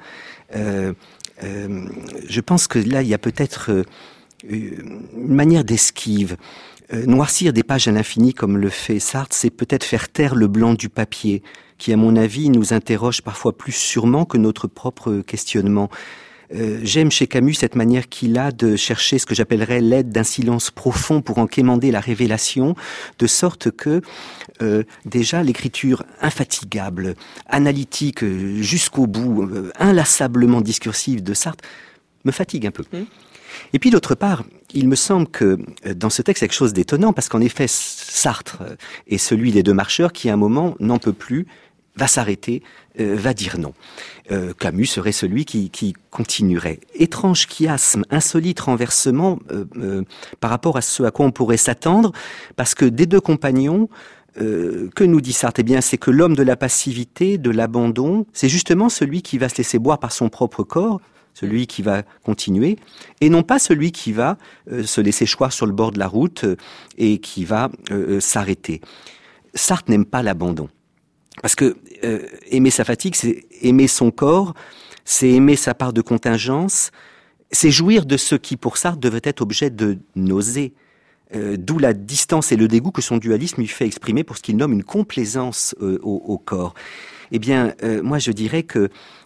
Je pense que là, il y a peut-être une manière d'esquive. Noircir des pages à l'infini comme le fait Sartre, c'est peut-être faire taire le blanc du papier, qui à mon avis nous interroge parfois plus sûrement que notre propre questionnement. J'aime chez Camus cette manière qu'il a de chercher ce que j'appellerais l'aide d'un silence profond pour en quémander la révélation, de sorte que déjà l'écriture infatigable, analytique jusqu'au bout, inlassablement discursive de Sartre me fatigue un peu. Et puis d'autre part, il me semble que dans ce texte, il y a quelque chose d'étonnant, parce qu'en effet, Sartre est celui des deux marcheurs qui, à un moment, n'en peut plus, va s'arrêter, va dire non. Camus serait celui qui continuerait. Étrange chiasme, insolite renversement par rapport à ce à quoi on pourrait s'attendre, parce que des deux compagnons, Que nous dit Sartre ? Eh bien, c'est que l'homme de la passivité, de l'abandon, c'est justement celui qui va se laisser boire par son propre corps, celui qui va continuer, et non pas celui qui va se laisser choir sur le bord de la route et qui va s'arrêter. Sartre n'aime pas l'abandon. Parce que aimer sa fatigue, c'est aimer son corps, c'est aimer sa part de contingence, c'est jouir de ce qui, pour Sartre, devrait être objet de nausée. D'où la distance et le dégoût que son dualisme lui fait exprimer pour ce qu'il nomme une complaisance au corps. Eh bien, moi je dirais que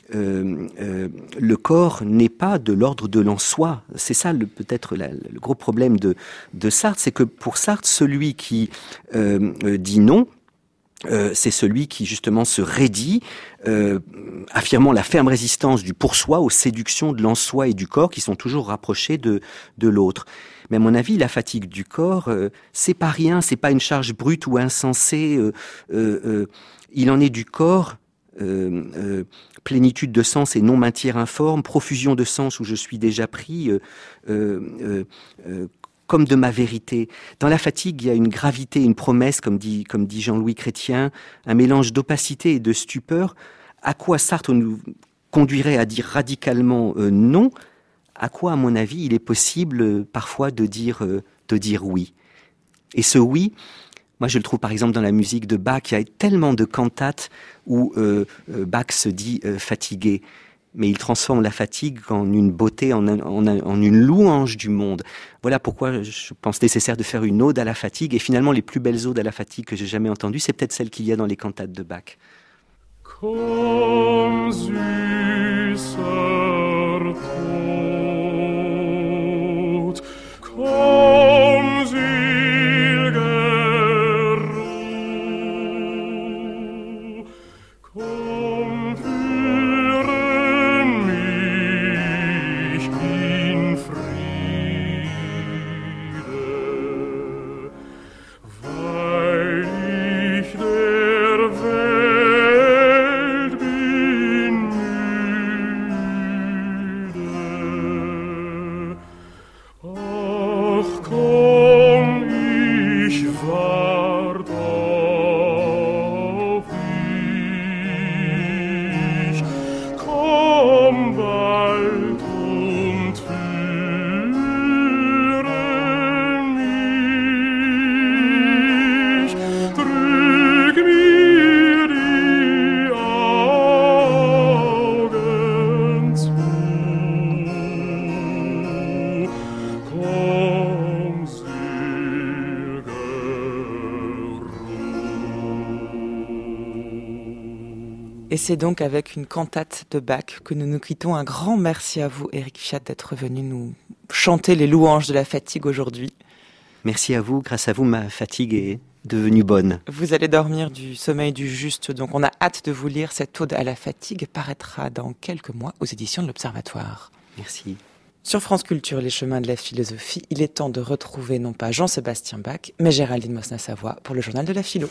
le corps n'est pas de l'ordre de l'en-soi. C'est ça peut-être le gros problème de Sartre, c'est que pour Sartre, celui qui dit non, c'est celui qui justement se raidit, affirmant la ferme résistance du pour-soi aux séductions de l'en-soi et du corps qui sont toujours rapprochés de l'autre. Mais à mon avis, la fatigue du corps, c'est pas rien, c'est pas une charge brute ou insensée. Il en est du corps, plénitude de sens et non matière informe, profusion de sens où je suis déjà pris, comme de ma vérité. Dans la fatigue, il y a une gravité, une promesse, comme dit Jean-Louis Chrétien, un mélange d'opacité et de stupeur. À quoi Sartre nous conduirait à dire radicalement non ? À quoi, à mon avis, il est possible parfois de dire oui. Et ce oui, moi je le trouve par exemple dans la musique de Bach. Il y a tellement de cantates où Bach se dit fatigué, mais il transforme la fatigue en une beauté, en une louange du monde. Voilà pourquoi je pense nécessaire de faire une ode à la fatigue. Et finalement, les plus belles odes à la fatigue que j'ai jamais entendues, c'est peut-être celles qu'il y a dans les cantates de Bach. Komm, süßer Tod, komm, seliger Ruh, komm, führe mich in Friede, weil ich der Welt bin müde. Ach komm, ich wart auf dich, komm bald und führe mich, drück mir die Augen zu, komm, seliger Ruh. Et c'est donc avec une cantate de Bach que nous nous quittons. Un grand merci à vous, Éric Fiat, d'être venu nous chanter les louanges de la fatigue aujourd'hui. Merci à vous, grâce à vous, ma fatigue est devenue bonne. Vous allez dormir du sommeil du juste, donc on a hâte de vous lire. Cette ode à la fatigue paraîtra dans quelques mois aux éditions de l'Observatoire. Merci. Sur France Culture, les chemins de la philosophie, il est temps de retrouver non pas Jean-Sébastien Bach, mais Géraldine Mosna-Savoie pour le journal de la philo.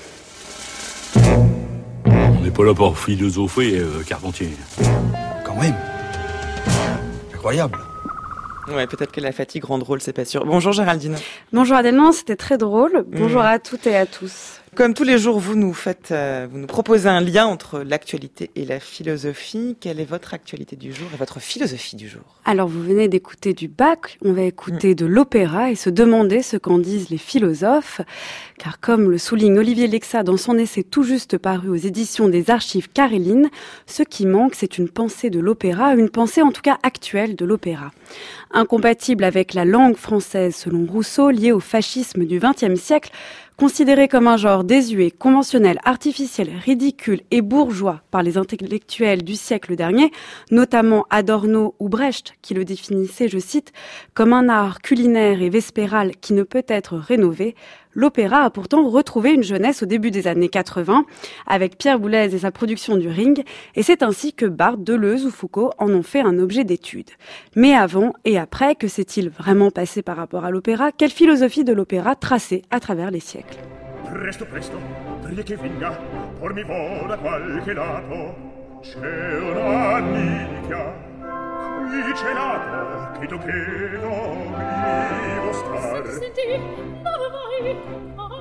On n'est pas là pour philosopher, Carpentier. Quand même. Incroyable. Ouais, peut-être que la fatigue rend drôle, c'est pas sûr. Bonjour Géraldine. Bonjour Adèle, c'était très drôle. Bonjour à toutes et à tous. Comme tous les jours, vous nous proposez un lien entre l'actualité et la philosophie. Quelle est votre actualité du jour et votre philosophie du jour ? Alors, vous venez d'écouter du Bach, on va écouter de l'opéra et se demander ce qu'en disent les philosophes. Car comme le souligne Olivier Lexa dans son essai tout juste paru aux éditions des Archives Carélines, ce qui manque, c'est une pensée de l'opéra, une pensée en tout cas actuelle de l'opéra. Incompatible avec la langue française, selon Rousseau, liée au fascisme du XXe siècle, considéré comme un genre désuet, conventionnel, artificiel, ridicule et bourgeois par les intellectuels du siècle dernier, notamment Adorno ou Brecht, qui le définissaient, je cite, comme un art culinaire et vespéral qui ne peut être rénové, l'opéra a pourtant retrouvé une jeunesse au début des années 80, avec Pierre Boulez et sa production du Ring, et c'est ainsi que Barthes, Deleuze ou Foucault en ont fait un objet d'étude. Mais avant et après, que s'est-il vraiment passé par rapport à l'opéra ? Quelle philosophie de l'opéra tracée à travers les siècles ? Presto, presto, prima che venga, pormi vo da qualche lato. C'è una nicchia, qui c'è lato, che tu mi star. Senti, dove vai?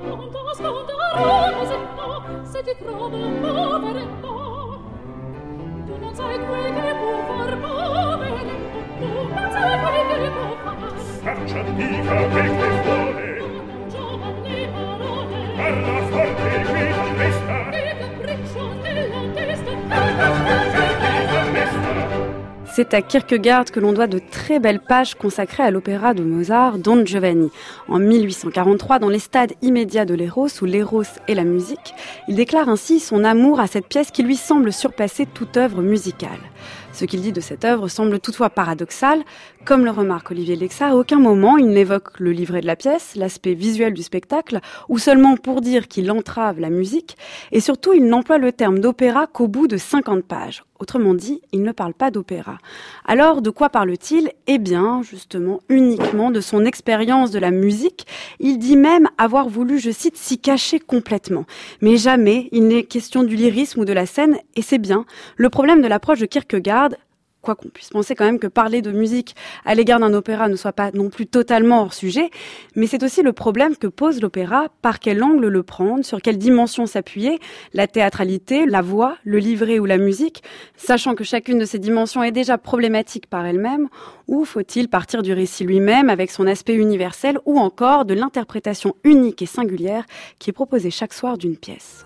C'est à Kierkegaard que l'on doit de très belles pages consacrées à l'opéra de Mozart, Don Giovanni. En 1843, dans les stades immédiats de l'Eros, où l'Eros est la musique, il déclare ainsi son amour à cette pièce qui lui semble surpasser toute œuvre musicale. Ce qu'il dit de cette œuvre semble toutefois paradoxal. Comme le remarque Olivier Lexa, à aucun moment il n'évoque le livret de la pièce, l'aspect visuel du spectacle, ou seulement pour dire qu'il entrave la musique, et surtout il n'emploie le terme d'opéra qu'au bout de 50 pages. Autrement dit, il ne parle pas d'opéra. Alors, de quoi parle-t-il ? Eh bien, justement, uniquement de son expérience de la musique. Il dit même avoir voulu, je cite, s'y cacher complètement. Mais jamais il n'est question du lyrisme ou de la scène, et c'est bien. Le problème de l'approche de Kierkegaard, quoi qu'on puisse penser quand même que parler de musique à l'égard d'un opéra ne soit pas non plus totalement hors sujet, mais c'est aussi le problème que pose l'opéra, par quel angle le prendre, sur quelle dimension s'appuyer, la théâtralité, la voix, le livret ou la musique, sachant que chacune de ces dimensions est déjà problématique par elle-même, ou faut-il partir du récit lui-même avec son aspect universel, ou encore de l'interprétation unique et singulière qui est proposée chaque soir d'une pièce.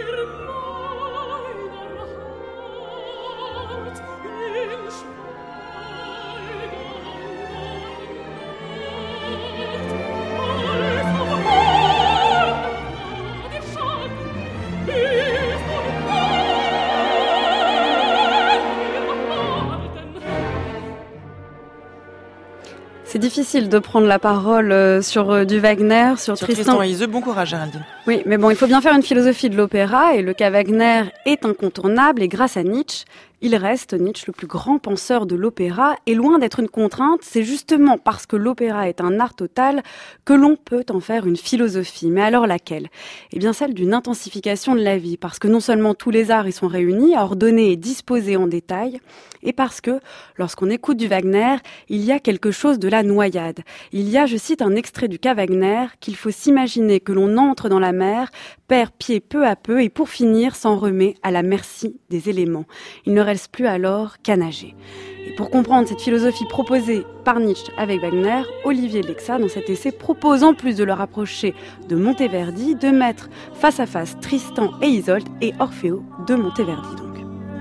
C'est difficile de prendre la parole sur du Wagner, sur Tristan et Iseult. Bon courage, Géraldine. Oui, mais bon, il faut bien faire une philosophie de l'opéra, et le cas Wagner est incontournable, et grâce à Nietzsche, il reste, Nietzsche, le plus grand penseur de l'opéra, et loin d'être une contrainte, c'est justement parce que l'opéra est un art total que l'on peut en faire une philosophie. Mais alors laquelle ? Eh bien celle d'une intensification de la vie, parce que non seulement tous les arts y sont réunis, ordonnés et disposés en détail, et parce que, lorsqu'on écoute du Wagner, il y a quelque chose de la noyade. Il y a, je cite un extrait du cas Wagner, qu'il faut s'imaginer que l'on entre dans la mer, perd pied peu à peu, et pour finir s'en remet à la merci des éléments. Il ne reste plus alors qu'à nager. Et pour comprendre cette philosophie proposée par Nietzsche avec Wagner, Olivier Lexa, dans cet essai, propose en plus de le rapprocher de Monteverdi, de mettre face à face Tristan et Isolde et Orfeo de Monteverdi donc.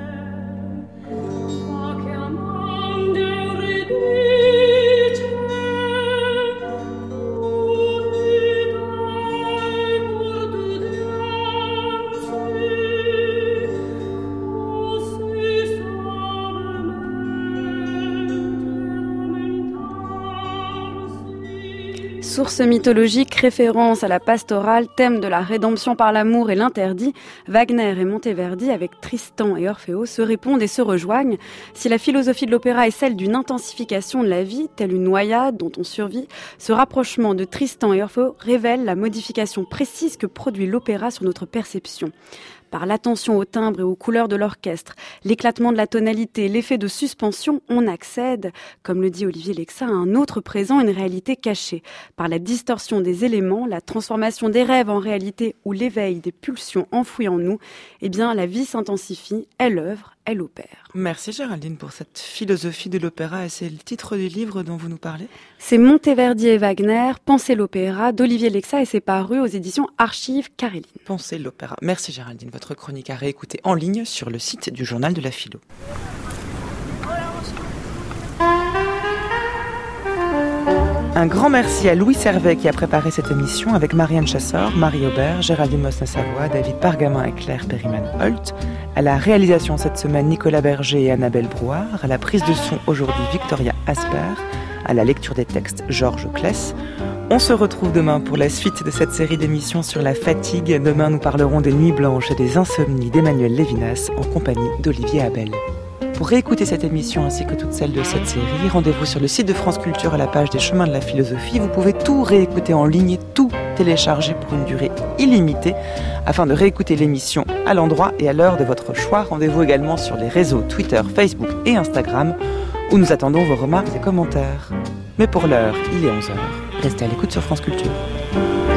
Source mythologique, référence à la pastorale, thème de la rédemption par l'amour et l'interdit, Wagner et Monteverdi, avec Tristan et Orfeo, se répondent et se rejoignent. Si la philosophie de l'opéra est celle d'une intensification de la vie, telle une noyade dont on survit, ce rapprochement de Tristan et Orfeo révèle la modification précise que produit l'opéra sur notre perception. Par l'attention au timbre et aux couleurs de l'orchestre, l'éclatement de la tonalité, l'effet de suspension, on accède, comme le dit Olivier Lexa, à un autre présent, une réalité cachée. Par la distorsion des éléments, la transformation des rêves en réalité ou l'éveil des pulsions enfouies en nous, eh bien la vie s'intensifie, elle œuvre, elle opère. Merci Géraldine pour cette philosophie de l'opéra, et c'est le titre du livre dont vous nous parlez ? C'est Monteverdi et Wagner, Penser l'opéra, d'Olivier Lexa, et c'est paru aux éditions Archives Caréline. Penser l'opéra. Merci Géraldine, votre chronique à réécouter en ligne sur le site du Journal de la Philo. Un grand merci à Louis Servet qui a préparé cette émission avec Marianne Chassor, Marie Aubert, Géraldine Mosna-Savoie, David Pargamin et Claire Perriman-Holt. À la réalisation cette semaine, Nicolas Berger et Annabelle Brouard. À la prise de son aujourd'hui, Victoria Asper. À la lecture des textes, Georges Kless. On se retrouve demain pour la suite de cette série d'émissions sur la fatigue. Demain, nous parlerons des nuits blanches et des insomnies d'Emmanuel Lévinas en compagnie d'Olivier Abel. Pour réécouter cette émission ainsi que toutes celles de cette série, rendez-vous sur le site de France Culture à la page des Chemins de la Philosophie. Vous pouvez tout réécouter en ligne et tout télécharger pour une durée illimitée afin de réécouter l'émission à l'endroit et à l'heure de votre choix. Rendez-vous également sur les réseaux Twitter, Facebook et Instagram où nous attendons vos remarques et commentaires. Mais pour l'heure, il est 11h. Restez à l'écoute sur France Culture.